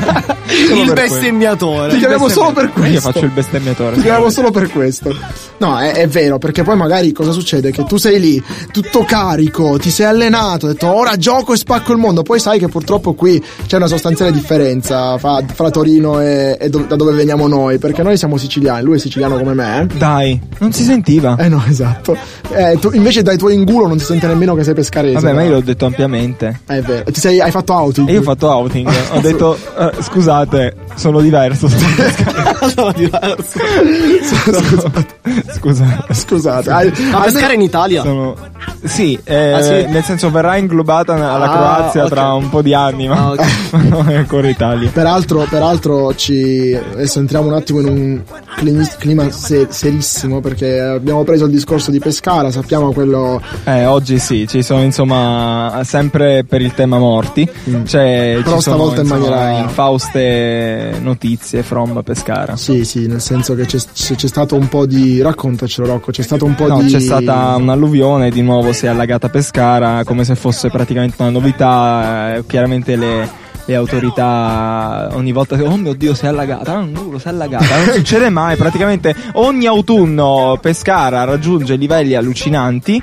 il bestemmiatore. Ti chiamiamo solo per questo. Io faccio il bestemmiatore. Ti chiamiamo solo per questo. No, è, è vero, perché poi magari cosa succede? Che tu sei lì, tutto carico, ti sei allenato, hai detto ora gioco e spacco il mondo. Poi sai che purtroppo qui c'è una sostanziale differenza fra, fra Torino e, e do, da dove veniamo noi, perché noi siamo siciliani, lui è siciliano come me. Dai, non si sentiva. Eh no, esatto. Eh, tu, invece dai tuoi ingulo non si sente nemmeno che sei pescarese. Vabbè, no? ma io l'ho detto ampiamente. È vero. Ti sei, hai fatto outing. E io ho fatto outing. Ho detto uh, scusate, sono diverso. Sono diverso. Scusate. Scusate. Scusate. Hai, a pescare in Italia? Sono... Sì, eh, ah, sì, nel senso verrà inglobata alla ah, Croazia okay. tra un po' di anni, ma, ah, okay. ma non è ancora Italia. Peraltro, peraltro ci adesso entriamo un attimo in un clima, clima se, serissimo, perché abbiamo preso il discorso di Pescara, sappiamo quello. Eh, oggi sì, ci sono insomma sempre per il tema morti. Mm. Cioè, però ci sono stavolta in insomma, maniera infauste notizie from Pescara. Sì, sì, nel senso che c'è, c'è stato un po' di. Raccontacelo, Rocco, c'è stato un po' no, di. C'è stata un'alluvione, di nuovo si è allagata Pescara, come se fosse praticamente una novità. Eh, chiaramente le, le autorità ogni volta che oh mio Dio si è allagata, ah, no, si è allagata, non succede mai, praticamente ogni autunno Pescara raggiunge livelli allucinanti.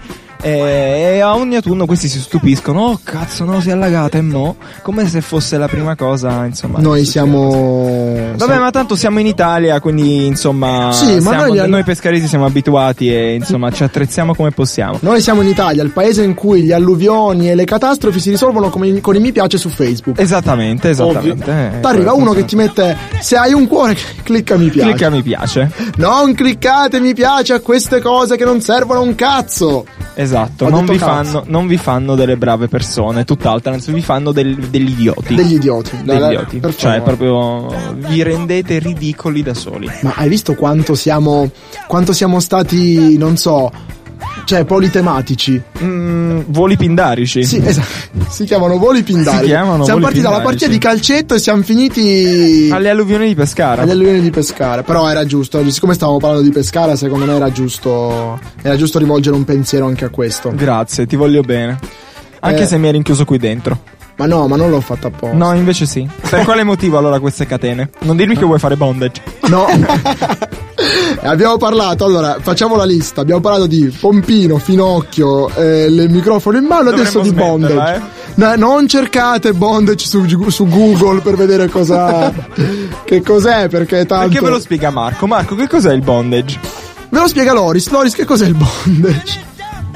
E a ogni autunno questi si stupiscono, oh cazzo no, si è allagata e mo, come se fosse la prima cosa, insomma. Noi siamo vabbè siamo... ma tanto siamo in Italia, quindi insomma sì, siamo, ma noi, noi pescaresi siamo abituati e insomma ci attrezziamo come possiamo. Noi siamo in Italia, il paese in cui gli alluvioni e le catastrofi si risolvono come, con i mi piace su Facebook. Esattamente, esattamente. Eh, T'arriva uno che ti mette, se hai un cuore clicca mi piace. Clicca mi piace. Non cliccate mi piace a queste cose che non servono a un cazzo. Esatto, non vi, fanno, non vi fanno delle brave persone, tutt'altro, anzi vi fanno del, degli idioti. Degli idioti. Degli Dai, idioti. Per cioè, favore. proprio vi rendete ridicoli da soli. Ma hai visto quanto siamo, quanto siamo stati, non so, cioè politematici? Mm, voli pindarici. Sì, esatto. Si chiamano voli pindarici. Si chiamano siamo voli partiti dalla pindarici. partita di calcetto e siamo finiti alle alluvioni di Pescara. Alle alluvioni di Pescara. Però era giusto, siccome stavamo parlando di Pescara, secondo me era giusto era giusto rivolgere un pensiero anche a questo. Grazie, ti voglio bene. Anche eh, se mi eri rinchiuso qui dentro. Ma no, ma non l'ho fatto apposta. No, invece sì. Per quale motivo allora queste catene? Non dirmi che vuoi fare bondage. No. Abbiamo parlato, allora facciamo la lista. Abbiamo parlato di pompino, finocchio, eh, il microfono in mano. Adesso di bondage. Eh? No, non cercate bondage su, su Google per vedere cosa che cos'è, perché tanto. Perché ve lo spiega Marco? Marco, che cos'è il bondage? Ve lo spiega Loris. Loris, che cos'è il bondage?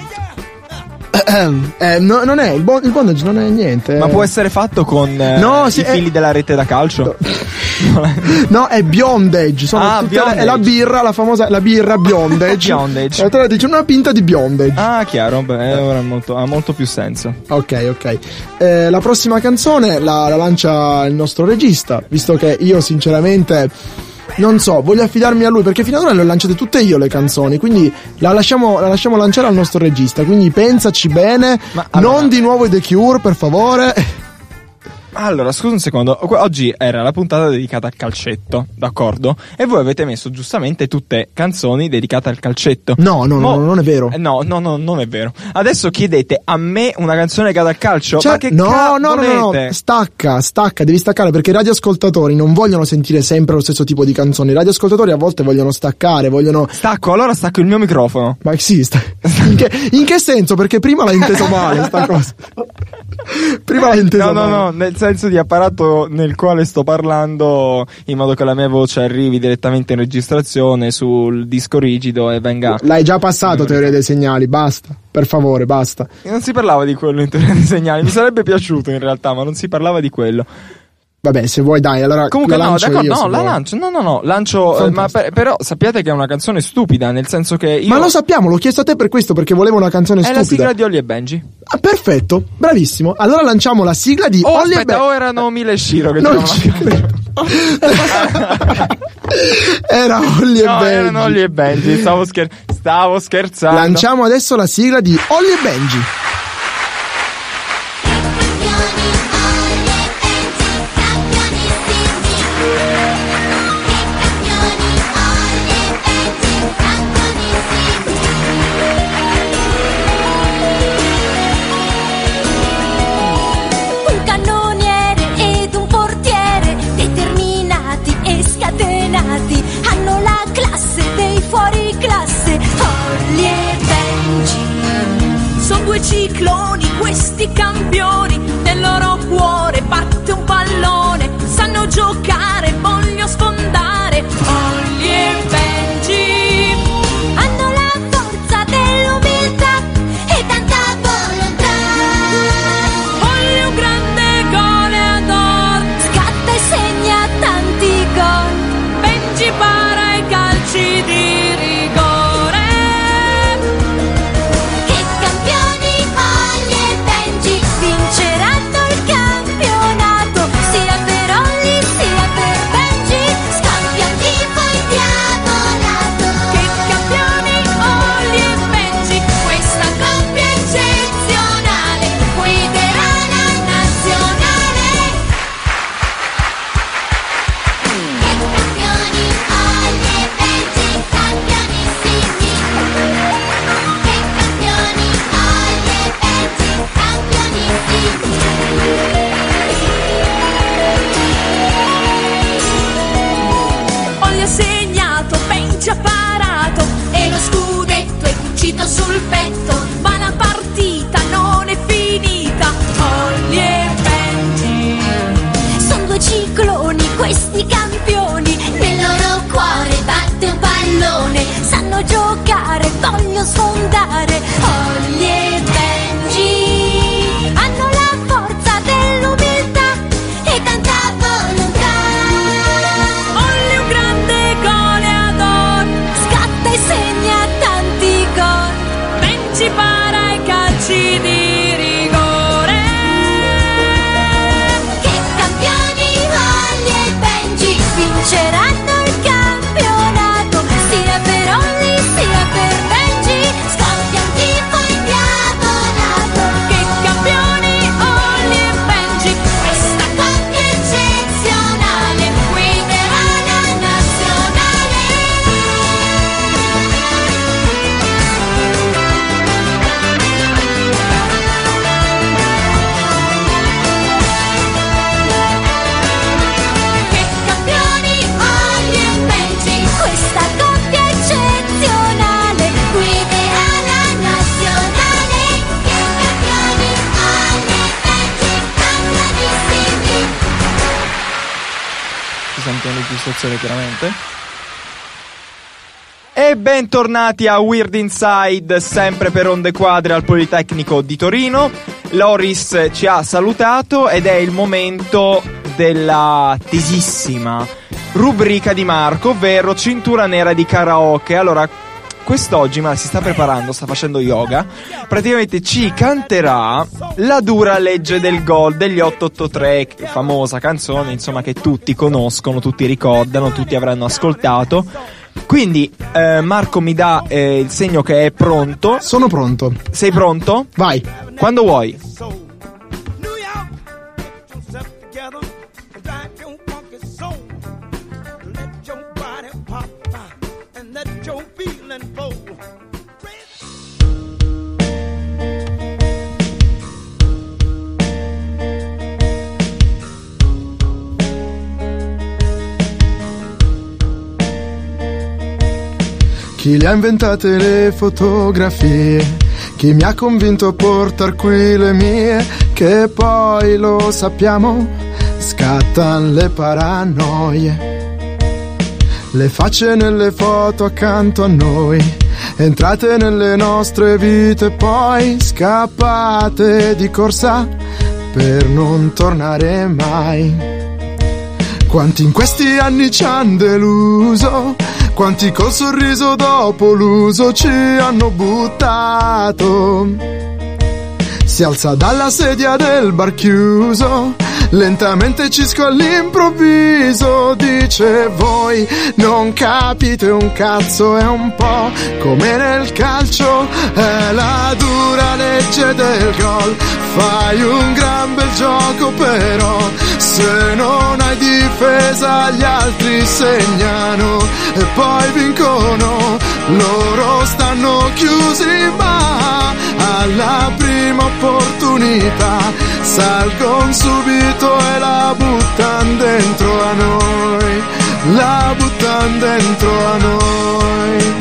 Eh, no, non è il, bo- il bondage, non è niente. Ma può essere fatto con eh, no, i sì, fili è... della rete da calcio? No, è Bondage. Sono ah, tutte Bondage. La, è la birra, la famosa la birra Bondage. Bondage. E te la dice una pinta di Bondage. Ah, chiaro, beh, ora molto, ha molto più senso. Ok, ok. Eh, la prossima canzone la, la lancia il nostro regista, visto che io sinceramente non so, voglio affidarmi a lui perché fino ad ora le ho lanciate tutte io le canzoni, quindi la lasciamo, la lasciamo lanciare al nostro regista, quindi pensaci bene. Ma allora, non di nuovo i The Cure, per favore. Allora, scusa un secondo, oggi era la puntata dedicata al calcetto, d'accordo? E voi avete messo giustamente tutte canzoni dedicate al calcetto. No, no, Mo- no, non è vero. Eh, No, no, no, non è vero. Adesso chiedete a me una canzone legata al calcio? Cioè, Ma che no, ca- no, no, no, volete? no, stacca, stacca, devi staccare perché i radioascoltatori non vogliono sentire sempre lo stesso tipo di canzoni. I radioascoltatori a volte vogliono staccare, vogliono... Stacco, allora stacco il mio microfono. Ma sì, sta... in, che, in che senso? Perché prima l'hai inteso male sta cosa. Prima l'hai inteso No, no, male. no, nel senso di apparato nel quale sto parlando, in modo che la mia voce arrivi direttamente in registrazione sul disco rigido e venga... L'hai già passato, teoria dei segnali, basta. Per favore, basta. Non si parlava di quello in teoria dei segnali, mi sarebbe piaciuto in realtà, ma non si parlava di quello. Vabbè, se vuoi dai, allora Comunque la no, lancio d'accordo, io, no, se la vuoi. lancio, no, no, no, lancio, eh, ma Fantastico. per- però sappiate che è una canzone stupida, nel senso che io... Ma lo sappiamo, l'ho chiesto a te per questo, perché volevo una canzone È la stupida. sigla di Olly e Benji. Ah, perfetto, bravissimo. Allora lanciamo la sigla di Oh, Olly e aspetta, Benji. o erano Mila e Shiro che Non trovano ci la canzone. Era Olly e No, Benji. erano Olly e Benji, stavo, scher- stavo scherzando. Lanciamo adesso la sigla di Olly e Benji. Un cannoniere ed un portiere, determinati e scatenati, hanno la classe dei fuori classe, Olly e Benji. Sono due cicloni, questi campioni, nel loro cuore batte un pallone, sanno giocare, voglio sfondare, Olly e Benji. Hanno la forza dell'umiltà e tanta volontà. Olly è un grande goleador, Scatta e segna tanti gol. Benji para i calci di rigore. Che campioni Olly e Benji vinceranno il campionato. Sia per Olly sia per Benji scoppia un tifo indiavolato. Che campioni Olly e Benji, questa coppia eccezionale guiderà la nazionale. Che campioni Olly e Benji, campionissimi. Che campioni Olly e Benji, campionissimi. Olly ha segnato, Benji ha parato e lo scudetto è cucito sul petto, ma la partita non è finita. Olly e Benji. Sono due cicloni, questi campioni, nel loro cuore batte un pallone, sanno giocare, voglio sfondare, Olly e Benji. Hanno la forza dell'umiltà e tanta volontà. Olly è un grande goleador, Scatta e segna tanti gol. Benji para i calci di rigore. Che campioni Olly e Benji vinceranno il campionato. Sia per Olly sia per Benji scoppia un tifo indiavolato. Che campioni Olly e Benji, Questa coppia eccezionale guiderà la nazionale. che campioni Olly e Benji, questa coppia eccezionale guiderà la nazionale. Che campioni Olly e Benji, campionissimi. Ci sentiamo in registrazione chiaramente. E bentornati a Weird Inside, sempre per Onde Quadre al Politecnico di Torino. Loris ci ha salutato ed è il momento della tesissima rubrica di Marco, ovvero Cintura Nera di Karaoke. Allora, quest'oggi ma si sta preparando, sta facendo yoga, praticamente ci canterà La dura legge del gol degli otto otto tre, famosa canzone insomma che tutti conoscono, tutti ricordano, tutti avranno ascoltato. Quindi eh, Marco mi dà eh, il segno che è pronto. Sono pronto. Sei pronto? Vai. Quando vuoi. Chi le ha inventate le fotografie? Chi mi ha convinto a portar qui le mie? Che poi lo sappiamo, scattan le paranoie. Le facce nelle foto accanto a noi, entrate nelle nostre vite, poi scappate di corsa per non tornare mai. Quanti in questi anni ci han deluso, quanti col sorriso dopo l'uso ci hanno buttato. Si alza dalla sedia del bar chiuso, lentamente cisco all'improvviso, dice voi non capite un cazzo, è un po' come nel calcio, è la dura legge del gol, fai un gran bel gioco però se non hai difesa gli altri segnano e poi vincono, loro stanno chiusi ma alla prima opportunità salgono subito e la buttan dentro a noi, la buttan dentro a noi.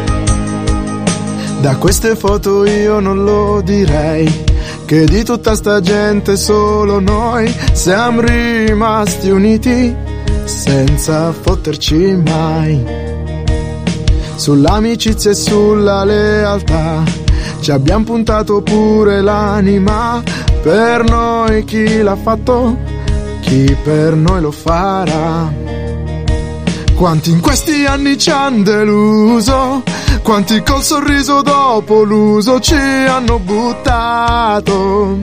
Da queste foto io non lo direi, che di tutta sta gente solo noi siamo rimasti uniti senza fotterci mai. Sull'amicizia e sulla lealtà ci abbiamo puntato pure l'anima, per noi chi l'ha fatto, chi per noi lo farà. Quanti in questi anni ci han deluso, quanti col sorriso dopo l'uso ci hanno buttato.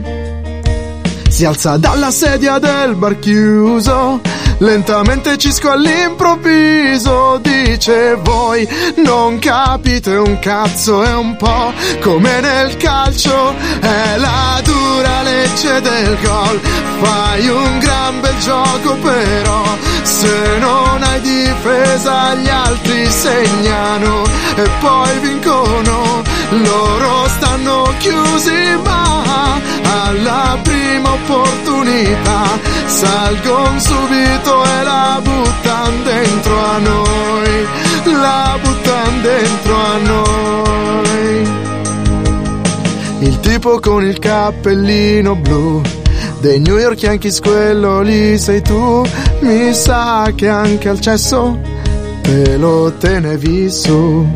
Si alza dalla sedia del bar chiuso, lentamente cisco all'improvviso, dice voi non capite un cazzo, è un po' come nel calcio, è la dura legge del gol, fai un gran bel gioco però se non hai difesa gli altri segnano e poi vincono, loro stanno chiusi ma alla prima opportunità salgono subito e la buttan dentro a noi, la buttan dentro a noi. Il tipo con il cappellino blu dei New York Yankees, quello lì sei tu, mi sa che anche al cesso te lo tenevi su.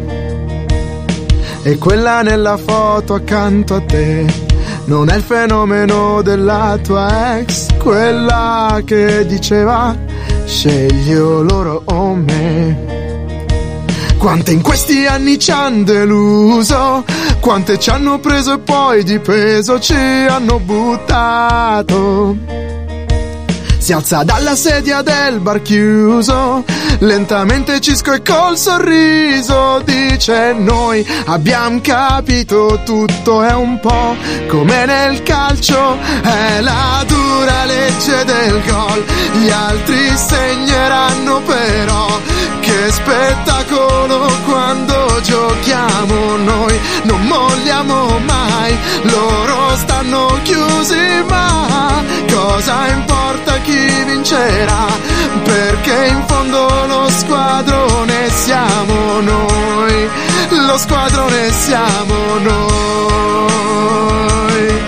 E quella nella foto accanto a te non è il fenomeno della tua ex, quella che diceva scegli o loro o me. Quante in questi anni ci han deluso, quante ci hanno preso e poi di peso ci hanno buttato. Si alza dalla sedia del bar chiuso, lentamente cisco e col sorriso dice noi abbiamo capito tutto, è un po' come nel calcio, è la dura legge del gol, gli altri segneranno però, che spettacolo quando giochiamo noi, non molliamo mai, loro stanno chiusi ma cosa importa chi vincerà, perché in fondo lo squadrone siamo noi, lo squadrone siamo noi.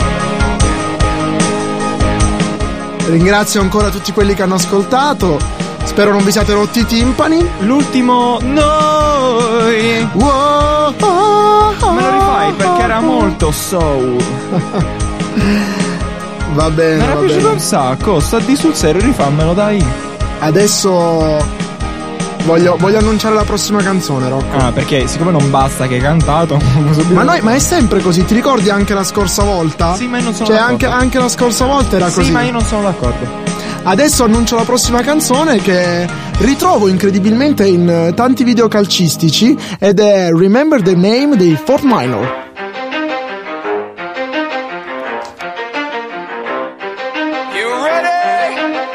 Ringrazio ancora tutti quelli che hanno ascoltato, spero non vi siate rotti i timpani. L'ultimo noi. Wow, oh, oh, me lo rifai perché era molto soul. Va bene. Mi era va piaciuto bene. un sacco. Sta di sul serio, rifammelo dai. Adesso Voglio, voglio annunciare la prossima canzone, Rocco. Ah, perché siccome non basta che hai cantato. Ma noi, ma è sempre così, ti ricordi anche la scorsa volta? Sì, ma io non sono Cioè d'accordo. anche, anche la scorsa volta era Sì, così. ma io non sono d'accordo. Adesso annuncio la prossima canzone che ritrovo incredibilmente in eh, tanti video calcistici ed è Remember the Name dei Fort Minor. You ready?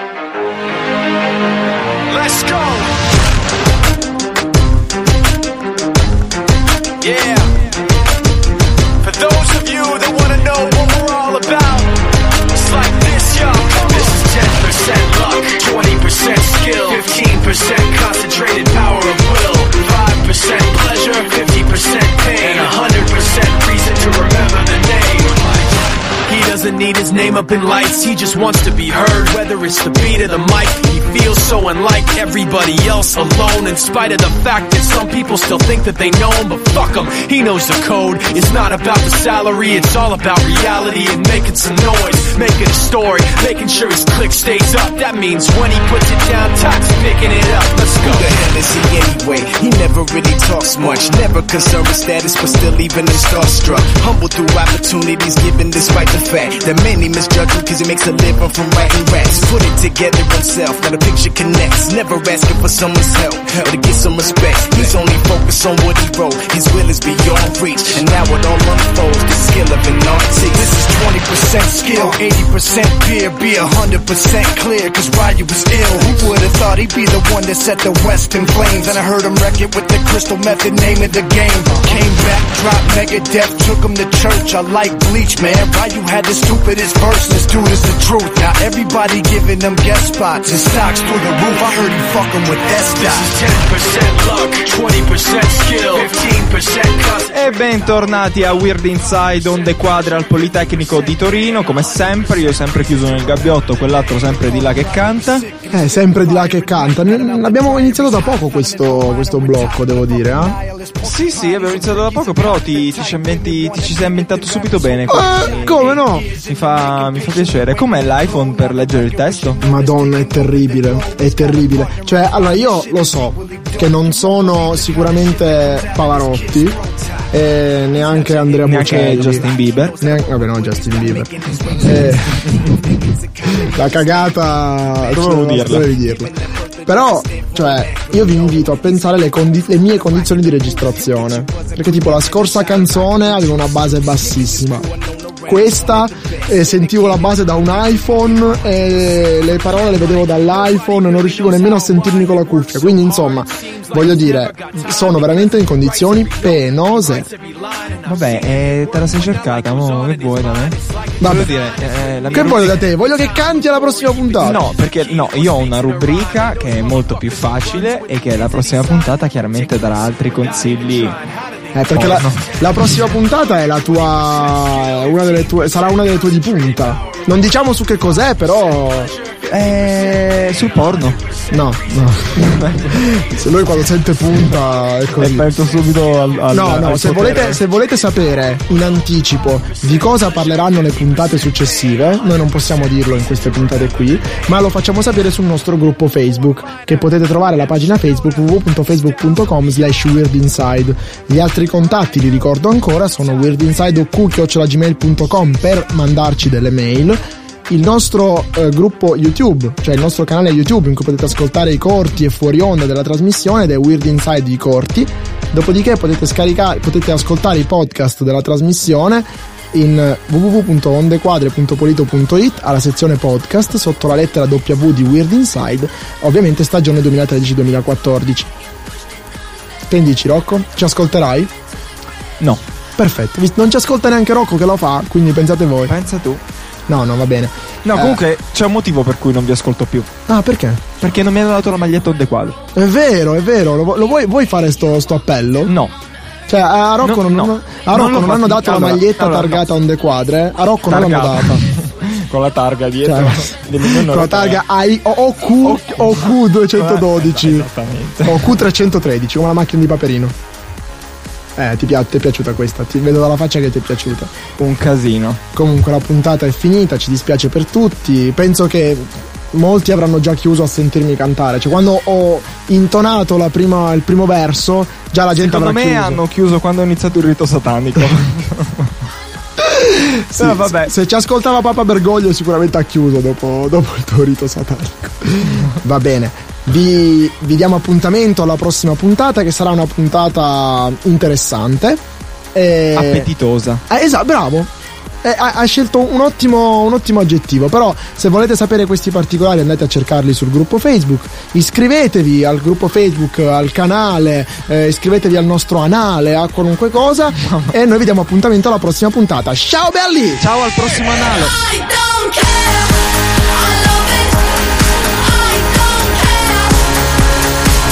Let's go. Yeah. For those of you that want to know what we're all about, it's like this, yo. This is ten percent luck, twenty percent skill, fifteen percent concentrated power of will, five percent pleasure, fifty percent pain, and one hundred percent reason to remember the name. He doesn't need his name up in lights, he just wants to be heard. Whether it's the beat or the mic, he feels so unlike everybody else, alone. In spite of the fact that some people still think that they know him, but fuck him, he knows the code. It's not about the salary, it's all about reality and making some noise, making a story, making sure his click stays up. That means when he puts it down, Todd's picking it up. Let's go. Who the hell is he anyway? He never really talks much, never concerned with status, but still even him starstruck. Humble through opportunities given despite the fact that many misjudge him cause he makes a living from writing raps. Put it together himself, now the picture connects. Never asking for someone's help or to get some respect. He's only focused on what he wrote, his will is beyond reach, and now it all unfolds, the skill of an artist. This is twenty percent skill, eighty percent fear, be one hundred percent clear, cause Ryu was ill. Who would've thought he'd be the one that set the West in flames? And I heard him wreck it with the crystal method, name of the game. Came back, dropped Megadeth, took him to church. I like Bleach, man. Ryu had the stupidest verse, this dude is the truth. Now everybody giving them guest spots and stocks through the roof. I heard he fucking with S-Dot. ten percent luck, twenty percent skill, fifteen percent concentration. E bentornati a Weird Inside Onde Quadre al Politecnico di Torino. Come sempre, io sempre chiuso nel gabbiotto, quell'altro sempre di là che canta. Eh, sempre di là che canta. Ne- Abbiamo iniziato da poco questo, questo blocco, devo dire, eh? Sì, sì, abbiamo iniziato da poco, però ti, ti, ci, ambienti, ti ci sei ambientato subito bene. Eh, come no? Mi fa, mi fa piacere. Com'è l'iPhone per leggere il testo? Madonna, è terribile, è terribile. Cioè, allora io lo so che non sono sicuramente Pavarotti e neanche Andrea Neanche Bocelli. Justin Bieber. Neanche, vabbè, no, Justin Bieber. Eh, la cagata, Dovevo cioè, dirla. dovevi dirla. Però, cioè, io vi invito a pensare alle condi- le mie condizioni di registrazione. Perché tipo la scorsa canzone aveva una base bassissima. Questa eh, sentivo la base da un iPhone e le parole le vedevo dall'iPhone e non riuscivo nemmeno a sentirmi con la cuffia. Quindi insomma, voglio dire, sono veramente in condizioni penose. Vabbè, eh, te la sei cercata, mo, che vuoi da me? Vabbè. Voglio dire, eh, la mia Che voglio da te? Voglio che canti alla prossima puntata. No, perché no, io ho una rubrica che è molto più facile e che la prossima puntata chiaramente darà altri consigli. Eh, perché la, la prossima puntata è la tua. Una delle tue. Sarà una delle tue di punta. Non diciamo su che cos'è, però. Eh, sul porno. No, no. Se lui quando sente punta è così. E penso subito al, al No, no, al se potere. volete, se volete sapere in anticipo di cosa parleranno le puntate successive, noi non possiamo dirlo in queste puntate qui, ma lo facciamo sapere sul nostro gruppo Facebook, che potete trovare la pagina Facebook w w w punto facebook punto com slash weirdinside. Gli altri contatti, li ricordo ancora, sono weirdinsideok chiocciola gmail punto com per mandarci delle mail. Il nostro eh, gruppo YouTube, cioè il nostro canale YouTube in cui potete ascoltare i corti e fuori onda della trasmissione ed è Weird Inside i corti. Dopodiché potete scaricare, potete ascoltare i podcast della trasmissione in w w w punto ondequadre punto polito punto it alla sezione podcast sotto la lettera W di Weird Inside, ovviamente stagione duemilatredici duemilaquattordici. Che dici, Rocco? Ci ascolterai? No. Perfetto, non ci ascolta neanche Rocco che lo fa, quindi pensate voi. Pensa tu. No, no, va bene. No, Eh, comunque c'è un motivo per cui non vi ascolto più. Ah, perché? Perché non mi hanno dato la maglietta Onde Quadre. È vero, è vero. Lo, lo vuoi, vuoi fare sto, sto appello? No. Cioè, a Rocco No, non, no. non- a Non Rocco lo non fa- hanno dato allora, la maglietta allora, targata Onde Quadre. A Rocco non l'hanno Targata. data. Con la targa dietro. Cioè, dell'Unione con la Europea. targa I- O Q O Q duecentododici Esattamente. o Q trecentotredici, come la macchina di Paperino. Eh, ti, pia- ti è piaciuta questa? Ti vedo dalla faccia che ti è piaciuta. Un casino. Comunque la puntata è finita, ci dispiace per tutti. Penso che molti avranno già chiuso a sentirmi cantare. Cioè, quando ho intonato la prima, il primo verso, già la gente Secondo avrà me chiuso. hanno chiuso quando è iniziato il rito satanico. Sì, Però vabbè. Se ci ascoltava Papa Bergoglio sicuramente ha chiuso dopo, dopo il tuo rito satanico. Va bene, vi, vi diamo appuntamento alla prossima puntata, che sarà una puntata interessante e... Appetitosa. Eh, esatto, bravo. Eh, ha, ha scelto un ottimo, un ottimo aggettivo. Però se volete sapere questi particolari andate a cercarli sul gruppo Facebook, iscrivetevi al gruppo Facebook, al canale, eh, iscrivetevi al nostro anale, a qualunque cosa. E noi vi diamo appuntamento alla prossima puntata. Ciao belli! Ciao al prossimo analo.